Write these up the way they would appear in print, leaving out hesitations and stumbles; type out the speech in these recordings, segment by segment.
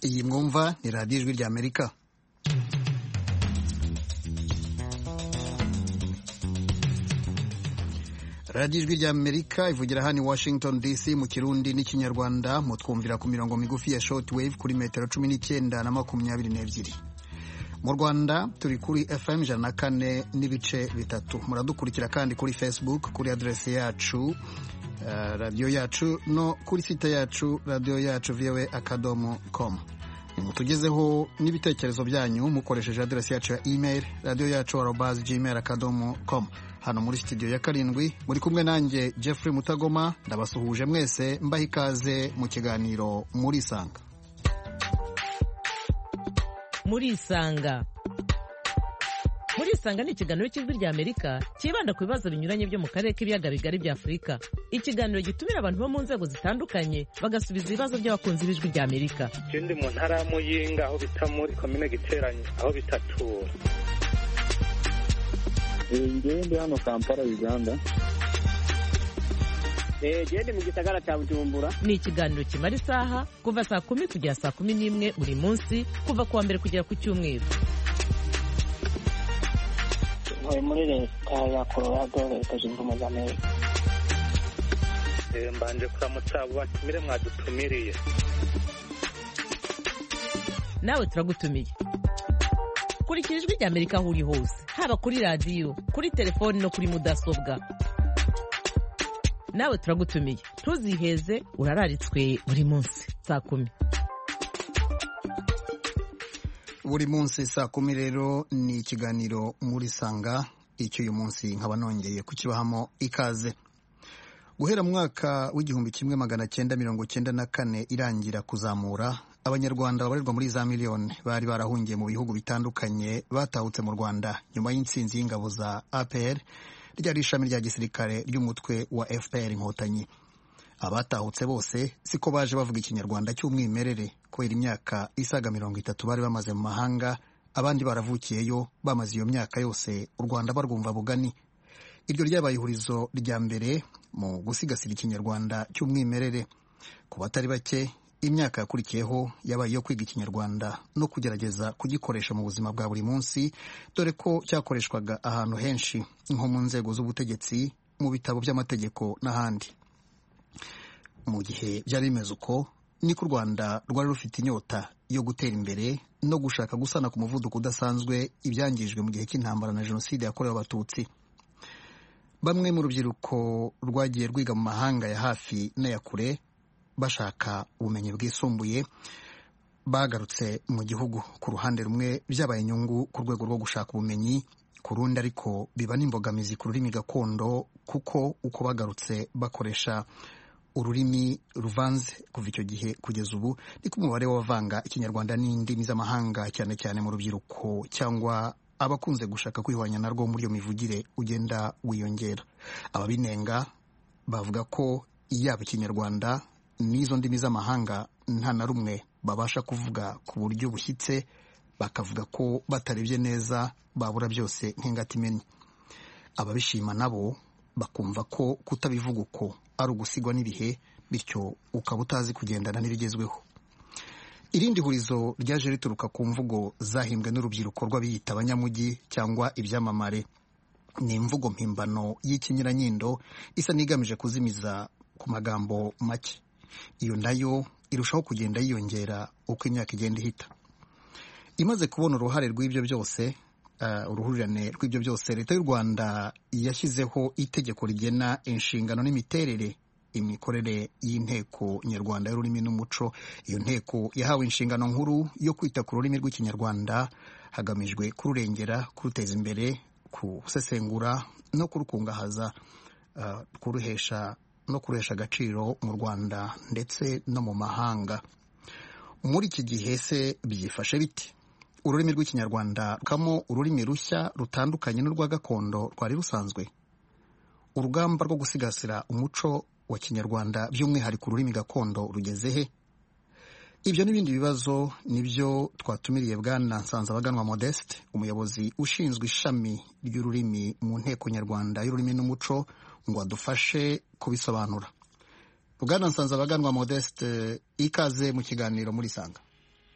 iyi mwumva ni radiyo ijwi ry'Amerika. radiyo ijwi ry'Amerika ivugira hano i Washington DC mu Kirundi n'Ikinyarwanda, mutwumvira ku mirongo migufi ya shortwave kuri metero 19 na 22. Mu Rwanda turi kuri FM 104 n'ibice bitatu. Muradukurikira kandi kuri Facebook kuri adresse yacu radio yacu no kuri site yacu radio yacu voa.com. Mutugezeho n'ibitekerezo byanyu mukoresheje adresse yacu ya email radio yacu@gmail.com. Hano muri studio ya 7 muri kumwe nanjye Jeffrey Mutagoma, ndabasuhuje mwese mbaha ikaze mu kiganiro muri Sanga. Muri Isanga ni ikiganiro cy'ijwi ry'Amerika kibanda ku bibazo binyuranye byo mu karere k'ibiyaga bigari bya Afurika. Ikiganiro gitumira abantu bo mu nzego zitandukanye bagasubiza ibibazo by'abakunzi b'ijwi ry'Amerika. Ikindi mu ntara ya Muyinga aho bita muri komine Giteranye aho bitatura. Ngende hano Kampala Uganda. Gende mu gisagara cya Bujumbura. Ni ikiganiro kimara isaha kuva saa 10 kugera saa 11 buri munsi kuva kuwa mbere kugera ku cyumweru. Muri leta ya Colorado, Leta Zunze Ubumwe za Amerika. Mbanje kuramutsa batumire mwadutumiriye. Nawe turagutumiye. Kurikira ijwi ry'Amerika aho uri hose, haba kuri radio, kuri telefoni no kuri mudasobwa. Nawe turagutumiye. Ntuziheze, urararitswe buri munsi saa 10. Buri munsi saa 10 rero ni ikiganiro muri Sanga. Icyo uyu munsi nkaba nongeye kukibahamo ikaze. Guhera mu mwaka w'igihumbi 1994 irangira kuzamura, Abanyarwanda babarirwa muri za miliyoni bari barahungiye mu bihugu bitandukanye batahutse mu Rwanda nyuma y'intsinzi y'ingabo za APR, ryari ishami rya gisirikare ry'umutwe wa FPR Inkotanyi. Abatahutse bose siko baje bavuga Ikinyarwanda cy'umwimerere kubera imyaka isaga 30 bari bamaze mu mahanga, abandi baravukiyeyo bamaze iyo myaka yose u Rwanda barwumva bugani. Iryo ryabaye ihurizo rya mbere mu gusigasira Ikinyarwanda cy'umwimerere. Ku batari bake imyaka yakurikiyeho yabaye yo kwiga Ikinyarwanda no kugerageza kugikoresha mu buzima bwa buri munsi, dore ko cyakoreshwaga ahantu henshi nko mu nzego z'ubutegetsi, mu bitabo by'amategeko n'ahandi. Mu gihe byari bimeze uko, niko u Rwanda rwari rufite inyota yo gutera imbere no gushaka gusana ku muvuduko udasanzwe ibyangijwe mu gihe cy'intambara na Jenoside yakorewe Abatutsi. Bamwe mu rubyiruko rwagiye rwiga mu mahanga ya hafi n'aya kure bashaka ubumenyi bwisumbuye bagarutse mu gihugu. Ku ruhande rumwe byabaye inyungu ku rwego rwo gushaka ubumenyi, ku rundi ariko biba n'imbogamizi ku rurimi gakondo, kuko uko bagarutse bakoresha ururimi ruvanze kuva icyo gihe kugeza ubu, niko umubare w'abavanga Ikinyarwanda n'indimi z'amahanga cyane cyane mu rubyiruko cyangwa abakunze gushaka kwihwanya narwo muri iyo mivugire ugenda wiyongera. Ababinenga bavuga ko yaba Ikinyarwanda n'izo ndimi z'amahanga nta na rumwe babasha kuvuga ku buryo bushyitse, bakavuga ko batarebye neza babura byose nk'ingati imennye. Ababishima nabo bakumva ko kutabivuga uko ari ugusigwa n'ibihe, bityo ukaba utazi kugendana n'ibigezweho. Irindi hurizo ryaje rituruka ku mvugo zahimbwe n'urubyiruko rw'abiyita abanyamujyi cyangwa ibyamamare. Ni imvugo mpimbano y'ikinyuranyindo isa n'igamije kuzimiza ku magambo make. Iyo nayo irushaho kugenda yiyongera uko imyaka igenda ihita. Imaze kubona uruhare rw'ibyo byose, uruhurirane rw'ibyo byose, Leta y'u Rwanda yashyizeho itegeko rigena inshingano n'imiterere imikorere y'inteko nyarwanda y'ururimi n'umuco. Iyo nteko yahawe inshingano nkuru yo kwita ku rurimi rw'Ikinyarwanda hagamijwe kururengera, kuruteza imbere, kusesengura no kurukungahaza, kuruhesha agaciro mu Rwanda ndetse no mu mahanga. Muri iki gihe se byifashe biti? Ururimi rw'Ikinyarwanda kamo ururimi rushya rutandukanye n'urwa gakondo rwari rusanzwe? Urugamba rwo gusigasira umuco wa Kinyarwanda by'umwihariko ururimi gakondo rugeze he? Ibyo n'ibindi bibazo nibyo twatumiriye Bwana Nsanzabaganwa Modeste, umuyobozi ushinzwe ishami ry'ururimi mu nteko nyarwanda y'ururimi n'umuco, ngo adufashe kubisobanura. Bwana Nsanzabaganwa Modeste, ikaze mu kiganiro muri Sanga.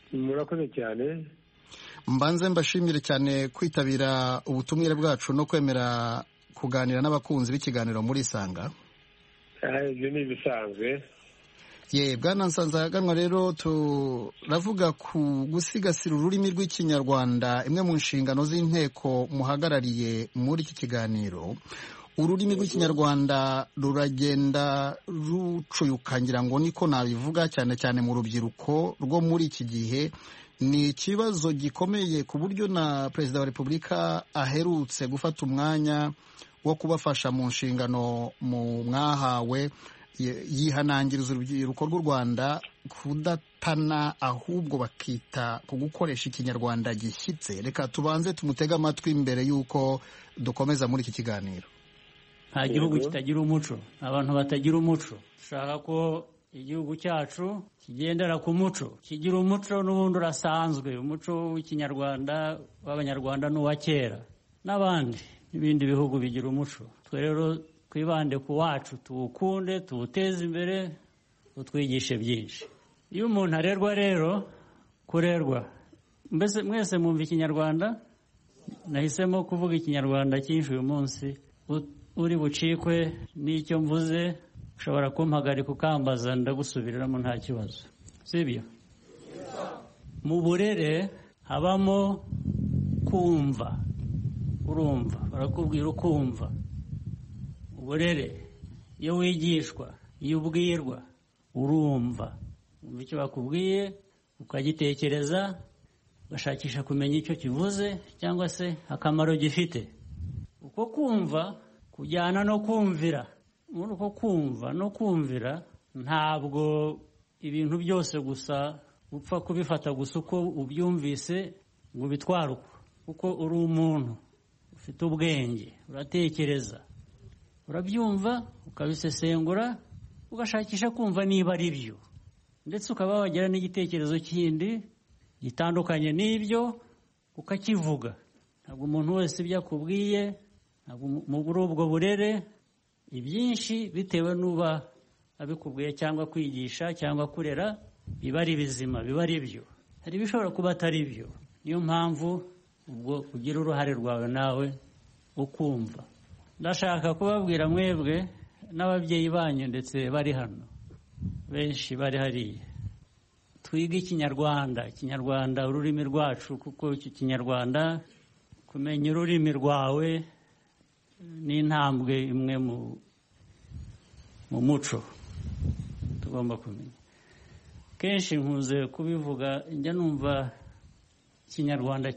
murakoze cyane. Mbanze mbashimire cyane kwitabira ubutumire bwacu no kwemera kuganira n'abakunzi b'ikiganiro muri Isanga. Ibyo ni ibisanzwe. Bwana Nsanzaganwa, rero turavuga ku gusigasira ururimi rw'ikinyarwanda, imwe mu nshingano z'inteko muhagarariye muri iki kiganiro. Ururimi rw'ikinyarwanda ruragenda rucuyuka, ngira ngo niko nabivuga, cyane cyane mu rubyiruko rwo muri iki gihe. Ni ikibazo gikomeye ku buryo na Perezida wa Repubulika aherutse gufata umwanya wo kubafasha mu nshingano mwahawe, yihanangiriza urubyiruko rw'u Rwanda kudatana, ahubwo bakita ku gukoresha ikinyarwanda gishyitse. Reka tubanze tumutege amatwi mbere y'uko dukomeza muri iki kiganiro. Nta gihugu kitagira umuco, abantu batagira umuco. Dushaka ko igihugu cyacu kigendera ku muco, kigira umuco n'ubundi urasanzwe, umuco w'ikinyarwanda w'abanyarwanda n'uwa kera n'abandi n'ibindi bihugu bigira umuco. Twe rero twibande ku wacu, tuwukunde, tuwuteze imbere, utwigishe byinshi. Iyo umuntu arerwa rero, kurerwa, mbese mwese mwumva ikinyarwanda, nahisemo kuvuga ikinyarwanda cyinshi uyu munsi. Uri bucikwe n'icyo mvuze ushobora kumpagarika ukambaza, ndagusubiriramo nta kibazo, sibyo? Mu burere habamo kumva, urumva, barakubwira ukumva. Uburere iyo wigishwa, iyo ubwirwa, urumva, umva icyo bakubwiye ukagitekereza, ugashakisha kumenya icyo kivuze cyangwa se akamaro gifite. Uko kumva kujyana no kumvira. Muri uko kumva no kumvira, ntabwo ibintu byose gusa upfa kubifata gusa uko ubyumvise ngo bitware uko. Kuko uri umuntu ufite ubwenge, uratekereza, urabyumva, ukabisesengura, ugashakisha kumva niba ari byo, ndetse ukaba wagira n'igitekerezo kindi gitandukanye n'ibyo ukakivuga. Ntabwo umuntu wese ibyo akubwiye, muri ubwo burere ibyinshi bitewe n'uba abikubwiye cyangwa kwigisha cyangwa kurera, biba ari bizima, biba ari byo. Hari ibishobora kuba atari byo. Niyo mpamvu ubwo ugira uruhare rwawe nawe ukumva. Ndashaka kubabwira mwebwe n'ababyeyi banyu ndetse bari hano, benshi bari hariya, twige ikinyarwanda. Ikinyarwanda ururimi rwacu, kuko iki kinyarwanda, kumenya ururimi rwawe ni intambwe imwe mu muco tugomba kumenya. Kenshi nkuze kubivuga, njya numva ikinyarwanda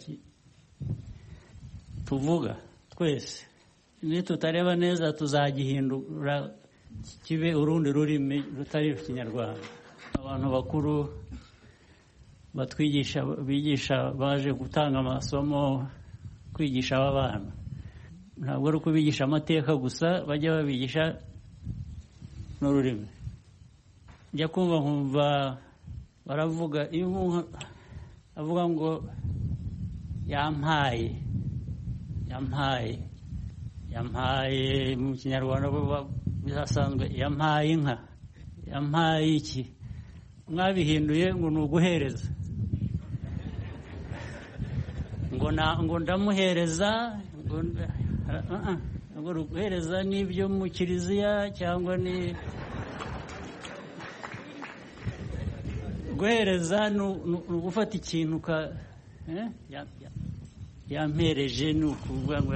tuvuga twese, nitutareba neza tuzagihindura kibe urundi rurimi rutari ikinyarwanda. Abantu bakuru batwigisha, bigisha, baje gutanga amasomo, kwigisha aba bana, ntabwo ari ukubigisha amateka gusa, bajya babigisha n'ururimi. Njya kumva nkumva baravuga, iyo umuntu avuga ngo yampaye, yampaye, yampaye, mu kinyarwanda bihasanzwe yampaye inka, yampaye iki, mwabihinduye ngo ni uguhereza, ngo ndamuhereza, ngo guhereza n'ibyo mu kiliziya, cyangwa ni guhereza ni ugufata ikintu yampereje, ni ukuvuga ngo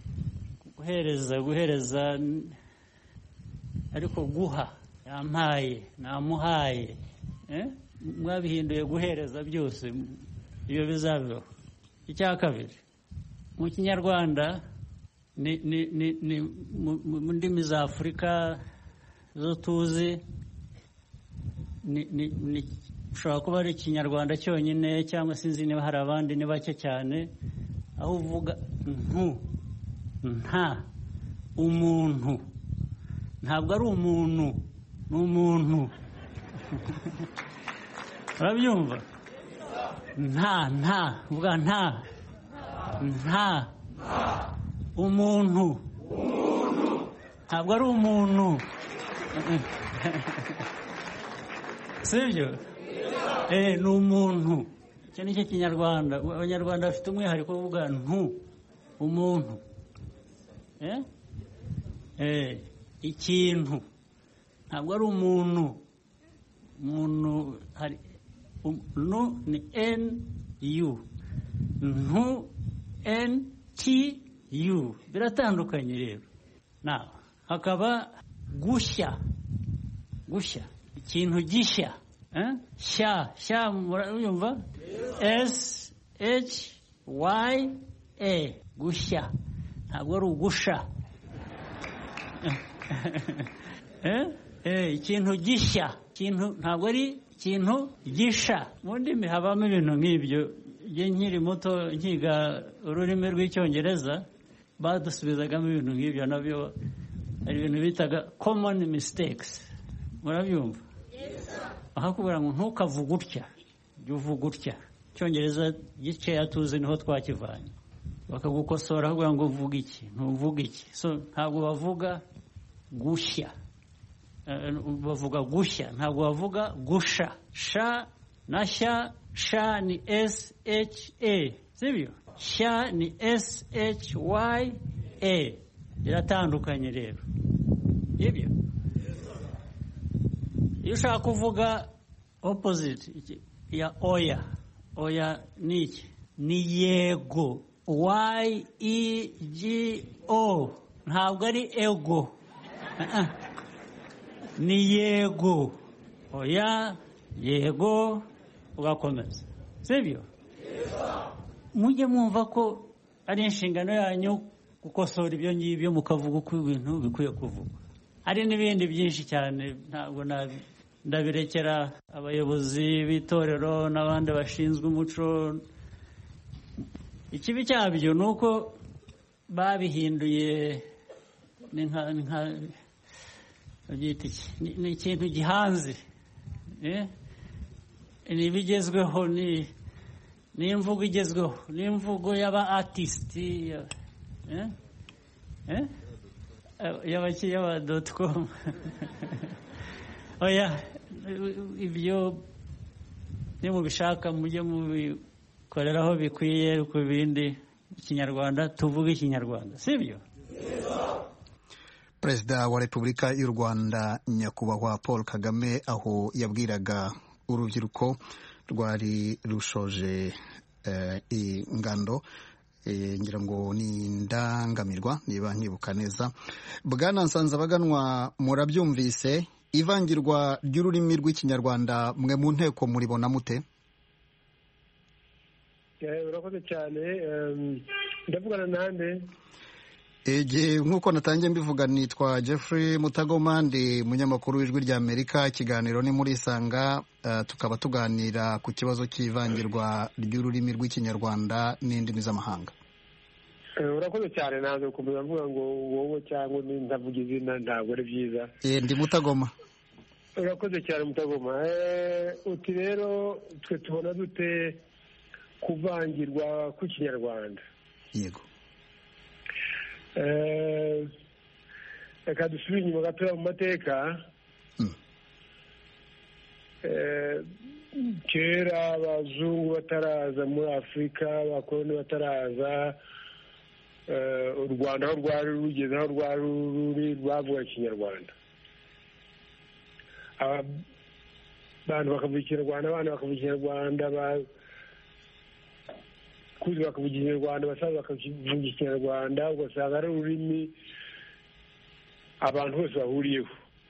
guhereza, ariko guha, yampaye, namuhaye, mwabihinduye guhereza byose, ibyo bizabeho. Icya kabiri, mu kinyarwanda mu ndimi za Afurika zo tuzi, ushobora kuba ari ikinyarwanda cyonyine, cyangwa sinzi niba hari abandi, ni bake cyane, aho uvuga nta, umuntu. Ntabwo ari umuntu, ni umuntu. Urabyumva? Nta, uvuga nta, umuntu. Ntabwo ari umuntu. Sibyo? Ni umuntu. icyo ni cyo kinyarwanda. Abanyarwanda bafite umwihariko wo kuvuga umuntu, ikintu, ntabwo ari umuntu hari ni NU, NTU, biratandukanye rero. Hakaba gushya, ikintu gishya, sha murayumva, SHYA, gushya, ntabwo ari ugusha. Ikintu gishya, ntabwo ari ikintu gisha. Mu ndimi habamo ibintu nk'ibyo. Igihe nkiri muto nkiga ururimi rw'icyongereza badusubizagamo ibintu nk'ibyo, nabyo hari ibintu bitaga common mistakes. Murabyumva? Ahakubwira ngo ntukavuge utya, jya uvuga utya. Icyongereza gikeya tuzi niho twakivanye. Bakagukosora ahubwo ngo uvuge iki, ntuvuge iki. So ntabwo bavuga gushya, bavuga gushya, ntabwo bavuga gusha. Sha na sha ni SHA, sibyo? Sha ni SHYA, biratandukanye rero. Ibyo iyo ushaka kuvuga opposite ya oya ni iki? Ni yego, YEGO, ntabwo ari ego. Ni yego, oya, yego, ugakomeza, sibyo? Mujye mwumva ko ari inshingano yanyu gukosora ibyo ngibyo, mukavuga uko ibintu bikwiye kuvugwa. Hari n'ibindi byinshi cyane ntabwo ndabirekera abayobozi b'itorero n'abandi bashinzwe umuco. Ikibi cyabyo ni uko babihinduye ni ikintu gihanze, ni ibigezweho, ni imvugo igezweho, ni imvugo y'aba artisiti, y'aba.com. Oya, ibyo nimubishaka mujye mubikoreraho bikwiye. Ku bindi ikinyarwanda tuvuge ikinyarwanda, sibyo? Perezida wa Repubulika y'u Rwanda nyakubahwa Paul Kagame aho yabwiraga urubyiruko rwari rushoje ingando, ngira ngo ni indangamirwa niba nkibuka neza. Bwana Nsanzabaganwa, murabyumvise, ivangirwa ry'ururimi rw'ikinyarwanda mwe mu nteko muribona mute? Urakoze cyane. Ndavugana nande? Nk'uko natangiye mbivuga, nitwa Jeffrey Mutagoma, ndi munyamakuru w'Ijwi ry'Amerika. Ikiganiro ni muri Sanga, tukaba tuganira ku kibazo cy'ivangirwa ry'ururimi rw'ikinyarwanda n'indimi z'amahanga. Urakoze cyane. Ntabwo kumenya mvuga ngo wowe cyangwa ndavuga izina, ntabwo ari byiza. Ndi Mutagoma. Urakoze cyane Mutagoma. Uti rero twe tubona dute kuvangirwa kw'ikinyarwanda? Yego. Reka dusubire inyuma gatoya mu mateka. Kera abazungu bataraza muri Afurika, abakoloni bataraza, u Rwanda aho rwari rugeze, aho rwari ruri, rwavuga ikinyarwanda. Abantu bakavuga ikinyarwanda, abana bakavuga ikinyarwanda, kuzi bakavuga ikinyarwanda, abasaza bakavuga ikinyarwanda, ugasanga ari ururimi abantu bose bahuriyeho.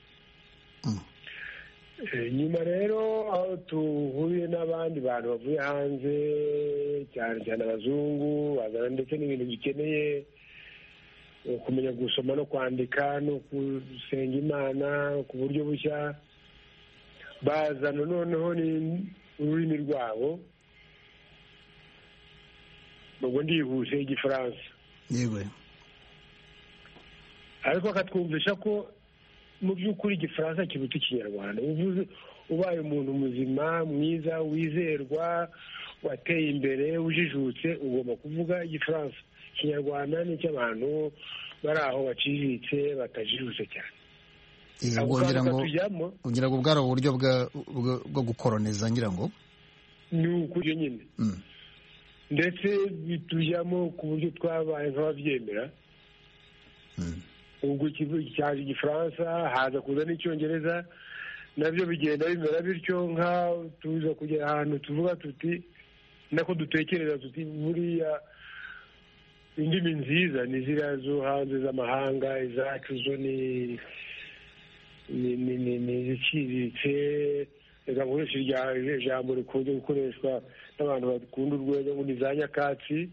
Nyuma rero aho tuhuriye n'abandi bantu bavuye hanze, cyane cyane abazungu, bazana ndetse n'ibintu bikeneye kumenya gusoma no kwandika no gusenga Imana ku buryo bushya, bazana noneho ni ururimi rwabo. Ubwo ndihuse Igifaransa. Yewe. Ariko akatwumvisha ko mu by'ukuri Igifaransa kiruta Ikinyarwanda. Ubaye umuntu muzima, mwiza, wizerwa, wateye imbere, ujijutse, ugomba kuvuga Igifaransa. Ikinyarwanda ni icy'abantu bari aho baciriritse, batajijutse cyane. Ugira ngo bwari uburyo bwo gukoloniza, ngira ngo. ni ukuri nyine ndetse bitujyamo ku buryo twabaye nk'ababyemera. ubwo cyaje igifaransa haza kuza n'icyongereza nabyo bigenda bimera bityo nk'aho tuza kugera ahantu tuvuga tuti nako dutekereza tuti buriya indimi nziza ni ziriya zo hanze z'amahanga, izacu zo ni iziciriritse. reka nkoresha ijambo rikunze gukoreshwa n'abantu bakunda urwenya ngo ni za nyakatsi.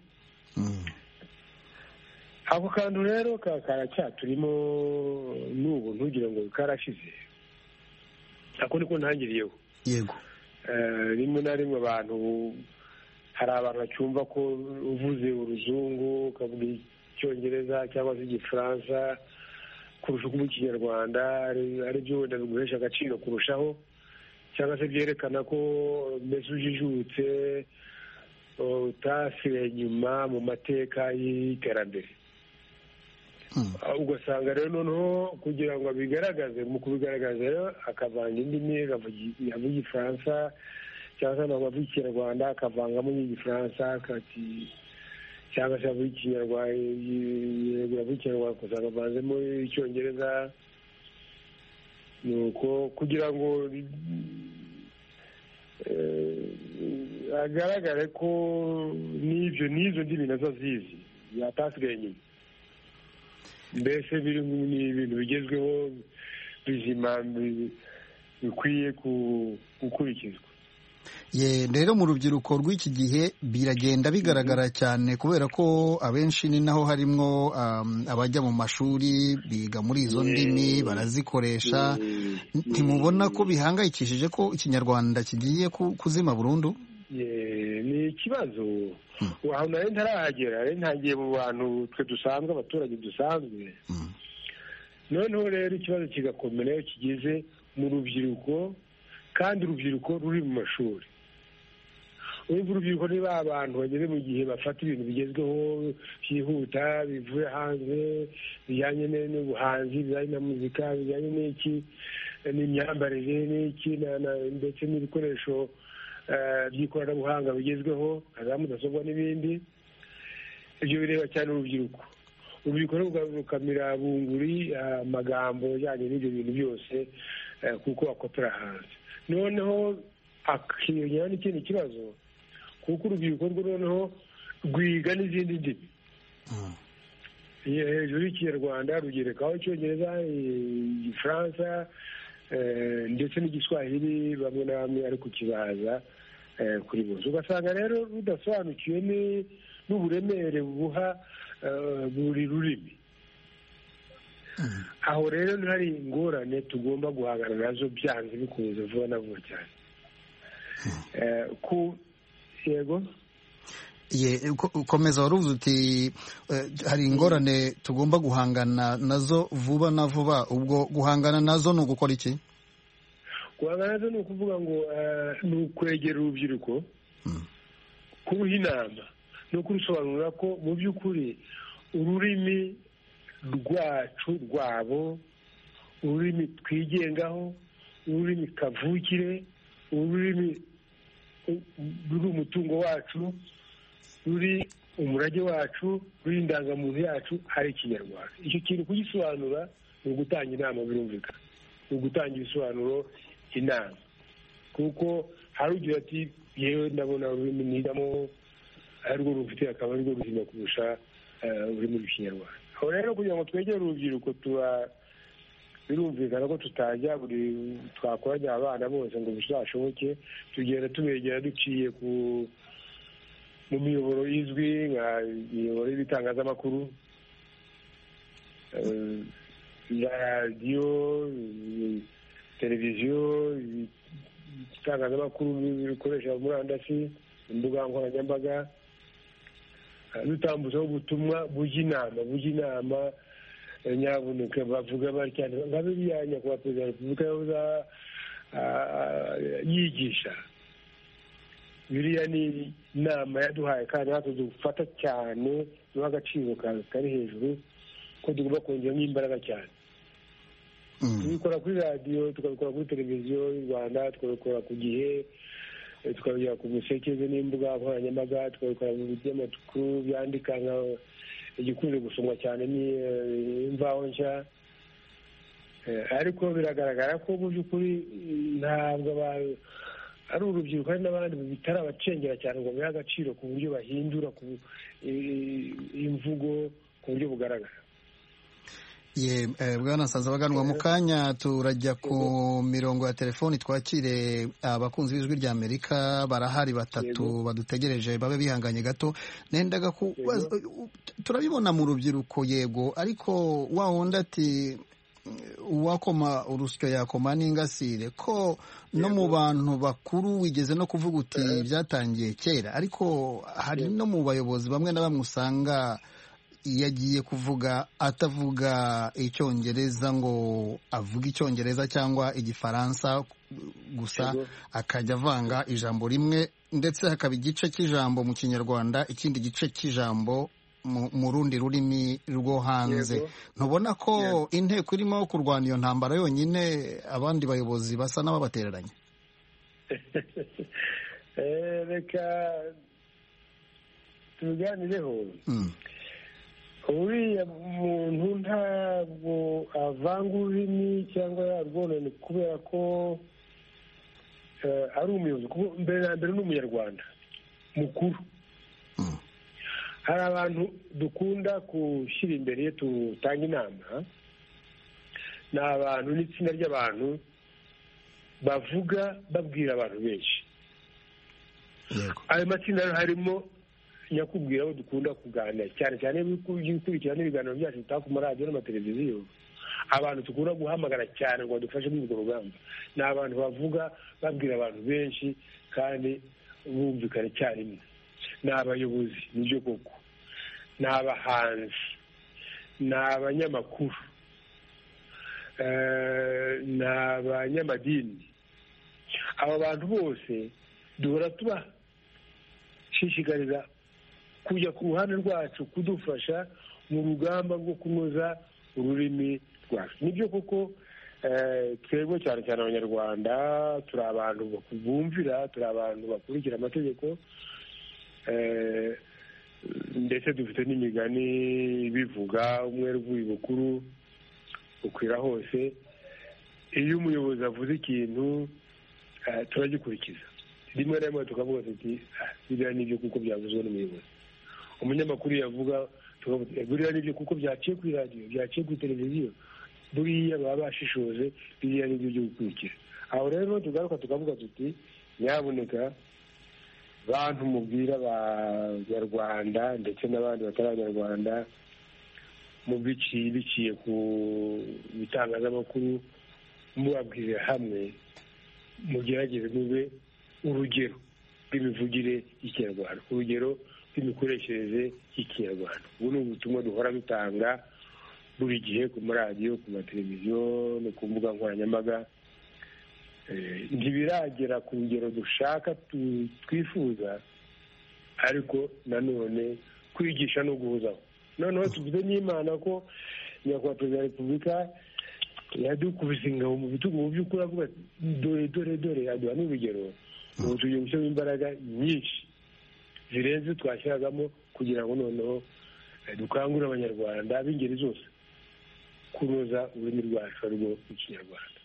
ako kantu rero karacyaturimo n'ubu ntugire ngo karashize, ako niko ntangiriyeho. yego rimwe na rimwe abantu hari abantu bacyumva ko uvuze uruzungu ukavuga icyongereza cyangwa se igifaransa kurusha kuvuga ikinyarwanda ari byo wenda biguhesha agaciro kurushaho, cyangwa se byerekana ko mbese ujijutse utasigaye inyuma mu mateka y'iterambere. ugasanga rero noneho kugira ngo abigaragaze, mu kubigaragaza rero akavanga indimi, avuga igifaransa cyangwa se avuga ikinyarwanda akavangamo n'igifaransa cyangwa se avuga ikinyarwanda ugasanga avanzemo icyongereza. ni uko kugira ngo agaragare ko n'izo ndimi nazo zizi yatasigaye inyuma. mbese ni ibintu bigezweho bizima bikwiye gukurikizwa. rero mu rubyiruko rw'iki gihe biragenda bigaragara cyane kubera ko abenshi ni naho harimwo abajya mu mashuri biga muri izo ndimi barazikoresha. ntimubona ko bihangayikishije ko ikinyarwanda kigiye kuzima burundu? ni ikibazo aho nari ntarahagera, nari ntangiye mu bantu twe dusanzwe, abaturage dusanzwe. noneho rero ikibazo kigakomera iyo kigeze mu rubyiruko, kandi urubyiruko ruri mu mashuri. urumva urubyiruko ni ba bantu bageze mu gihe bafata ibintu bigezweho byihuta bivuye hanze, bijyanye n'ubuhanzi, bijyanye na muzika, bijyanye n'imyambarire ndetse n'ibikoresho by'ikoranabuhanga bigezweho, za mudasobwa n'ibindi. ibyo bireba cyane urubyiruko. urubyiruko rukamira bunguri amagambo ajyanye n'ibyo bintu byose kuko akopera hanze. noneho akiyongera n'ikindi kibazo kuko urubyiruko rwo noneho rwiga n'izindi ndimi. hejuru y'ikinyarwanda rugerekaho icyongereza, igifaransa ndetse n'igiswahili bamwe na bamwe ari kukibaza kuri bose. ugasanga rero rudasobanukiwe n'uburemere buha buri rurimi. aho rero hari ingorane tugomba guhangana nazo byanze bikunze vuba na vuba cyane. yego ukomeza wari uvuze uti hari ingorane tugomba guhangana nazo vuba na vuba. ubwo guhangana nazo ni ugukora iki? guhangana nazo ni ukuvuga ngo ni ukwegera urubyiruko, kuruha inama no kurusobanurira ko mu by'ukuri ururimi rwabo, ururimi twigengaho, ururimi kavukire, ururimi ruri umutungo wacu, ruri umurage wacu, ruri indangamuntu yacu ari ikinyarwanda. icyo kintu kugisobanura ni ugutanga inama, birumvikana. ni ugutanga ibisobanuro, inama. kuko hari ugira ati yewe ndabona ururimi nigamo arirwo rufite akaba arirwo ruzima kurusha ururimi rw'ikinyarwanda. aho rero kugira ngo twegere urubyiruko birumvikana ko tutajya twakoranya abana bose ngo bizashoboke. tugenda tubegera duciye mu miyoboro izwi nka imiyoboro y'ibitangazamakuru, ya radiyo, televiziyo, ibitangazamakuru bikoresha murandasi, imbuga nkoranyambaga, dutambutsaho ubutumwa bujya inama nyabuneka bavuga batya nka biriya nyakubahwa perezida wa repubulika yahoze yigisha. biriya ni inama yaduhaye kandi natwe dufata cyane, duha agaciro kari hejuru ko tugomba kongeramo imbaraga cyane. tubikora kuri radiyo, tukabikora kuri televiziyo y'u Rwanda, tukabikora ku Gihe, tukabigera ku musekeze n'imbuga nkoranyambaga, tukabikora mu binyamakuru byandika igikunze gusomwa cyane ni Imvaho Nshya. Ariko biragaragara ko mu by'ukuri ntabwo ari urubyiruko hari n'abandi bitarabacengera cyane ngo bahe agaciro ku buryo bahindura imvugo ku buryo bugaragara. Bwana Nsanzabaganwa, mu kanya turajya ku mirongo ya telefoni twakire abakunzi b'ijwi rya Amerika. Barahari batatu badutegereje, babe bihanganye gato. Nendaga turabibona mu rubyiruko, yego, ariko wa wundi ati uwakoma urusyo yakoma n'ingasire, ko no mu bantu bakuru wigeze no kuvuga uti byatangiye kera, ariko hari no mu bayobozi bamwe na bamwe usanga iyo agiye kuvuga atavuga icyongereza ngo avuge icyongereza cyangwa igifaransa gusa, akajya avanga ijambo rimwe, ndetse hakaba igice cy'ijambo mu kinyarwanda, ikindi gice cy'ijambo mu rundi rurimi rwo hanze. Ntubona ko inteko irimo kurwana iyo ntambara yonyine abandi bayobozi basa n'ababatereranye? Reka tubiganireho. Uriya muntu ntabwo avanga ururimi cyangwa yarwonone kubera ko ari umuyobozi. Mbere na mbere ni umunyarwanda mukuru. Hari abantu dukunda gushyira imbere iyo tutanga inama, ni abantu n'itsinda ry'abantu bavuga babwira abantu benshi. Ayo matsinda harimo nyakubwira abo dukunda kuganira cyane cyane gukurikirana ibiganiro byacu bitaka ku maradiyo n'amateleviziyo. Abantu dukunda guhamagara cyane ngo badufashe muri urwo rugamba ni abantu bavuga babwira abantu benshi kandi bumvikana icyarimwe. Ni abayobozi, nibyo koko, ni abahanzi, ni abanyamakuru, ni abanyamadini. Aba bantu bose duhora tubashishikariza kujya ku ruhande rwacu kudufasha mu rugamba rwo kunoza ururimi rwacu. Nibyo koko twebwe cyane cyane abanyarwanda turi abantu bumvira, turi abantu bakurikira amategeko, ndetse dufite n'imigani bivuga umwere uvuye bukuru ukwira hose. Iyo umuyobozi avuze ikintu turagikurikiza, rimwe na rimwe tukavuga tuti biriya nibyo kuko byavuzwe n'umuyobozi. Umunyamakuru yavuga buriya nibyo kuko byaciye kuri radiyo, byaciye kuri televiziyo, buriya baba bashishoje, biriya nibyo byo gukurikira. Aho rero tugaruka tukavuga tuti nyabuneka bantu mubwira abanyarwanda ndetse n'abandi batari abanyarwanda mu biciye ku bitangazamakuru, mubabwirira hamwe, mugerageze mube urugero rw'imivugire y'ikinyarwanda, urugero rw'imikoreshereze y'ikinyarwanda. Ubu ni ubutumwa duhora dutanga buri gihe ku maradiyo, ku mateleviziyo no ku mbuga nkoranyambaga. Ntibiragera ku rugero dushaka twifuza, ariko nanone kwigisha no guhuzaho. Noneho tuvuze n'Imana ko nyakubahwa perezida wa repubulika yadukubise ingabo mu bitugu, mu by'ukuri avuga ati dore aduha n'urugero. Ubu tugiye gushyiramo imbaraga nyinshi zirenze twashyiragamo kugira ngo noneho dukangurire abanyarwanda b'ingeri zose kunoza ururimi rwacu arirwo ikinyarwanda.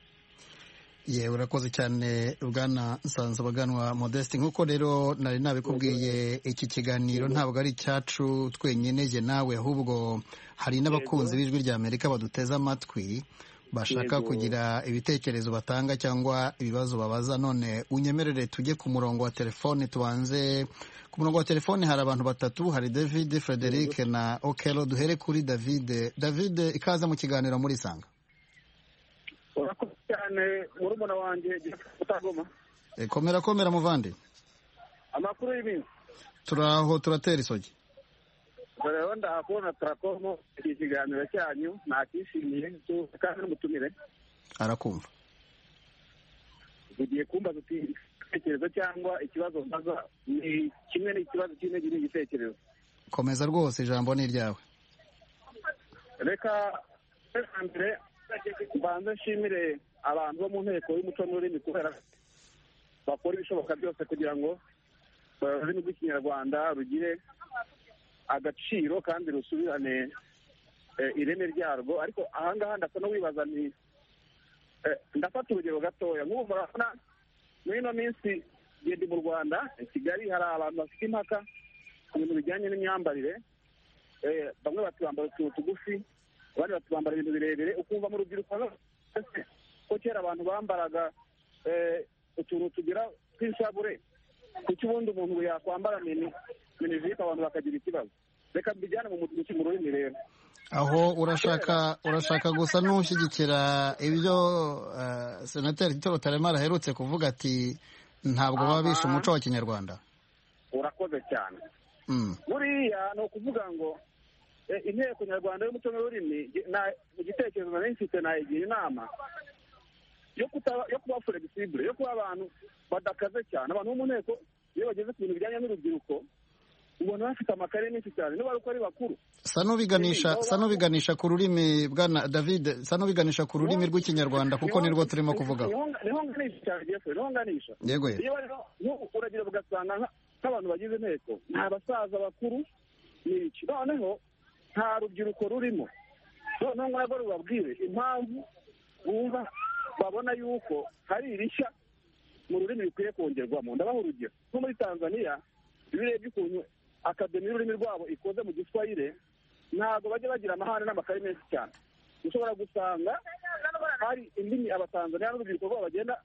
Yewe urakoze cyane Bwana Nsanzabaganwa Modeste. nk'uko rero nari nabikubwiye, iki kiganiro ntabwo ari icyacu twenyine jye nawe, ahubwo hari n'abakunzi b'ijwi rya Amerika baduteze amatwi bashaka kugira ibitekerezo batanga cyangwa ibibazo babaza. None unyemerere tujye ku murongo wa telefone. Tubanze ku murongo wa telefone, hari abantu batatu, hari David, Frederic na Okelo. Duhere kuri David. David, ikaze mu kiganiro muri Sanga. urakoze cyane murumuna wanjye utagoma. Komera muvandi. Amakuru y'ibintu turaho turatera isogi. rero ndakubona turakomo iki kiganiro cyanyu nakishimiye kandi n'umutumire arakumva. ugiye kumbaza uti igitekerezo cyangwa ikibazo mbaza ni kimwe n'ikibazo kimwe giri igitekerezo. Komeza rwose, ijambo ni iryawe. Reka mbere mbanze nshimire abantu bo mu nteko y'umuco n'ururimi kubera bakora ibishoboka byose kugira ngo ururimi rw'ikinyarwanda rugire agaciro kandi rusubirane ireme ryarwo. ariko ahangaha ndasa no wibaza nti ndafata urugero gatoya. nk'ubu murabona muri ino minsi ngende mu Rwanda i Kigali hari abantu bafite impaka ku bintu bijyanye n'imyambarire. bamwe batubambara utuntu tugufi, abandi batubambara ibintu birebire, ukumva mu rubyiruko ko kera abantu bambaraga utuntu tugira tw'inshabure, kuki ubundi umuntu yakwambara minijipo abantu bakagira ikibazo? reka mbijyane mu rurimi rero. aho urashaka gusa n'ushyigikira ibyo senateri Tito Rutaremara aherutse kuvuga ati ntabwo baba bishe umuco wa kinyarwanda. urakoze cyane. buriya ni ukuvuga ngo inteko nyarwanda y'umuco n'ururimi mu gitekerezo nari mfite nayigira inama yo kuba flexible, yo kuba abantu badakaze cyane. abantu bo mu nteko iyo bageze ku bintu bijyanye n'urubyiruko ubona bafite amakaye menshi cyane niba ari bakuru. sa n'ubiganisha ku rurimi bwana David, sa n'ubiganisha ku rurimi rw'ikinyarwanda kuko nirwo turimo kuvuga. niho nganisha cyane Jeffrey, niho nganisha. Yego. iyo uragira ugasanga nk'abantu bagize inteko nta basaza bakuru ni iki, noneho nta rubyiruko rurimo. noneho nabwo rubabwire impamvu bumva babona yuko hari irishya mu rurimi bikwiye kongerwamo. ndabaha urugero nko muri Tanzania iyo urebye ukuntu akademi y'ururimi rwabo ikoze mu giswahili, ntabwo bajya bagira amahane n'amakaye menshi cyane. ushobora gusanga hari indimi abatanzaniya n'urubyiruko rwabo bagenda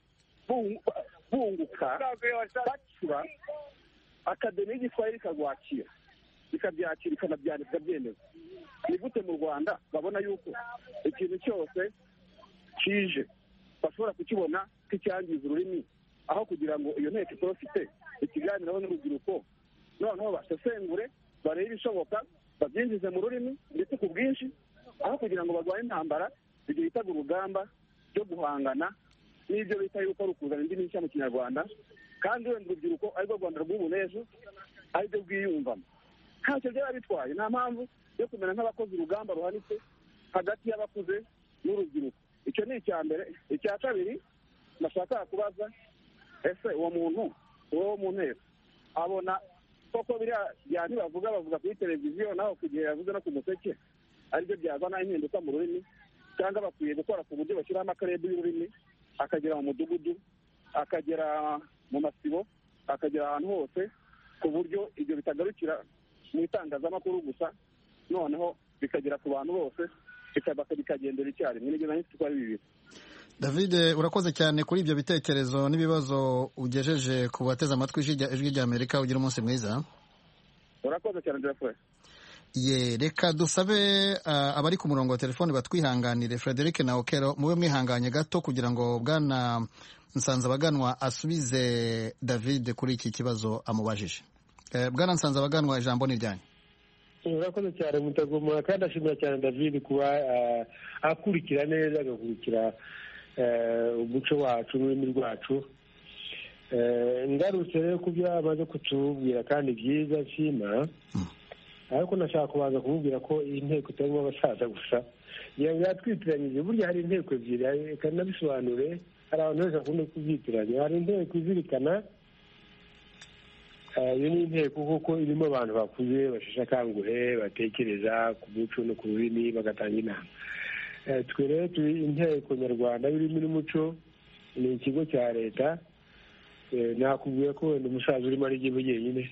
bunguka bacura akademi y'igiswahili ikagwakira ikabyakira ikanabyandika byemeza. ni gute mu Rwanda babona yuko ikintu cyose kije bashobora kukibona nk'icyangiza ururimi, aho kugira ngo iyo nteko itorofite ikiganiraho n'urubyiruko, noneho basesengure barebe ibishoboka babyinjize mu rurimi ndetse ku bwinshi, aho kugira ngo barwanye intambara ibyo bitaga urugamba ryo guhangana n'ibyo bita yuko ari ukuzana indimi nshya mu kinyarwanda, kandi wenda urubyiruko arirwo Rwanda rw'ubu n'ejo aribyo rwiyumvamo. ntacyo byaba bitwaye, nta mpamvu yo kumera nk'abakoze urugamba ruhanitse hagati y'abakuze n'urubyiruko. icyo ni icya mbere. icya kabiri nashaka kubaza, ese uwo muntu wo mu nteko abona koko biriya bavuga kuri televiziyo naho ku gihe yavuze no ku museke aribyo byazana impinduka mu rurimi, cyangwa bakwiye gukora ku buryo bashyiraho amakarede y'ururimi akagera mu mudugudu, akagera mu masibo, akagera ahantu hose, ku buryo ibyo bitagarukira mu itangazamakuru gusa, noneho bikagera ku bantu bose bikagendera icyarimwe. n'ibyo nahise ko ari bibiri. David, urakoze cyane kuri ibyo bitekerezo n'ibibazo ugejeje ku bateze amatwi ijwi ry'Amerika. ugira umunsi mwiza. urakoze cyane Jeffrey. reka dusabe abari ku murongo wa telefoni batwihanganire. Frederic na Okero mube mwihanganye gato kugira ngo bwana Nsanzabaganwa asubize David kuri iki kibazo amubajije. Bwana Nsanzabaganwa, ijambo ni ryanyu. urakoze cyane Mutagoma, kandi ashimira cyane David kuba akurikira neza, agakurikira umuco wacu n'ururimi rwacu. ngarutse rero ku byo amaze kutubwira kandi byiza nshima, ariko nashaka kubanza kumubwira ko iyi nteko itarimo abasaza gusa, yatwitiranyije. burya hari inteko ebyiri, reka nabisobanure. hari abantu benshi bakunda kubyitiranya. hari inteko izirikana, iyo ni inteko kuko irimo abantu bakuze basheshe akanguhe batekereza ku muco no ku rurimi bagatanga inama. twe rero turi inteko nyarwanda y'ururimi n'umuco, ni ikigo cya leta. nakubwiye ko wenda umusaza urimo ari igihugu jyenyine.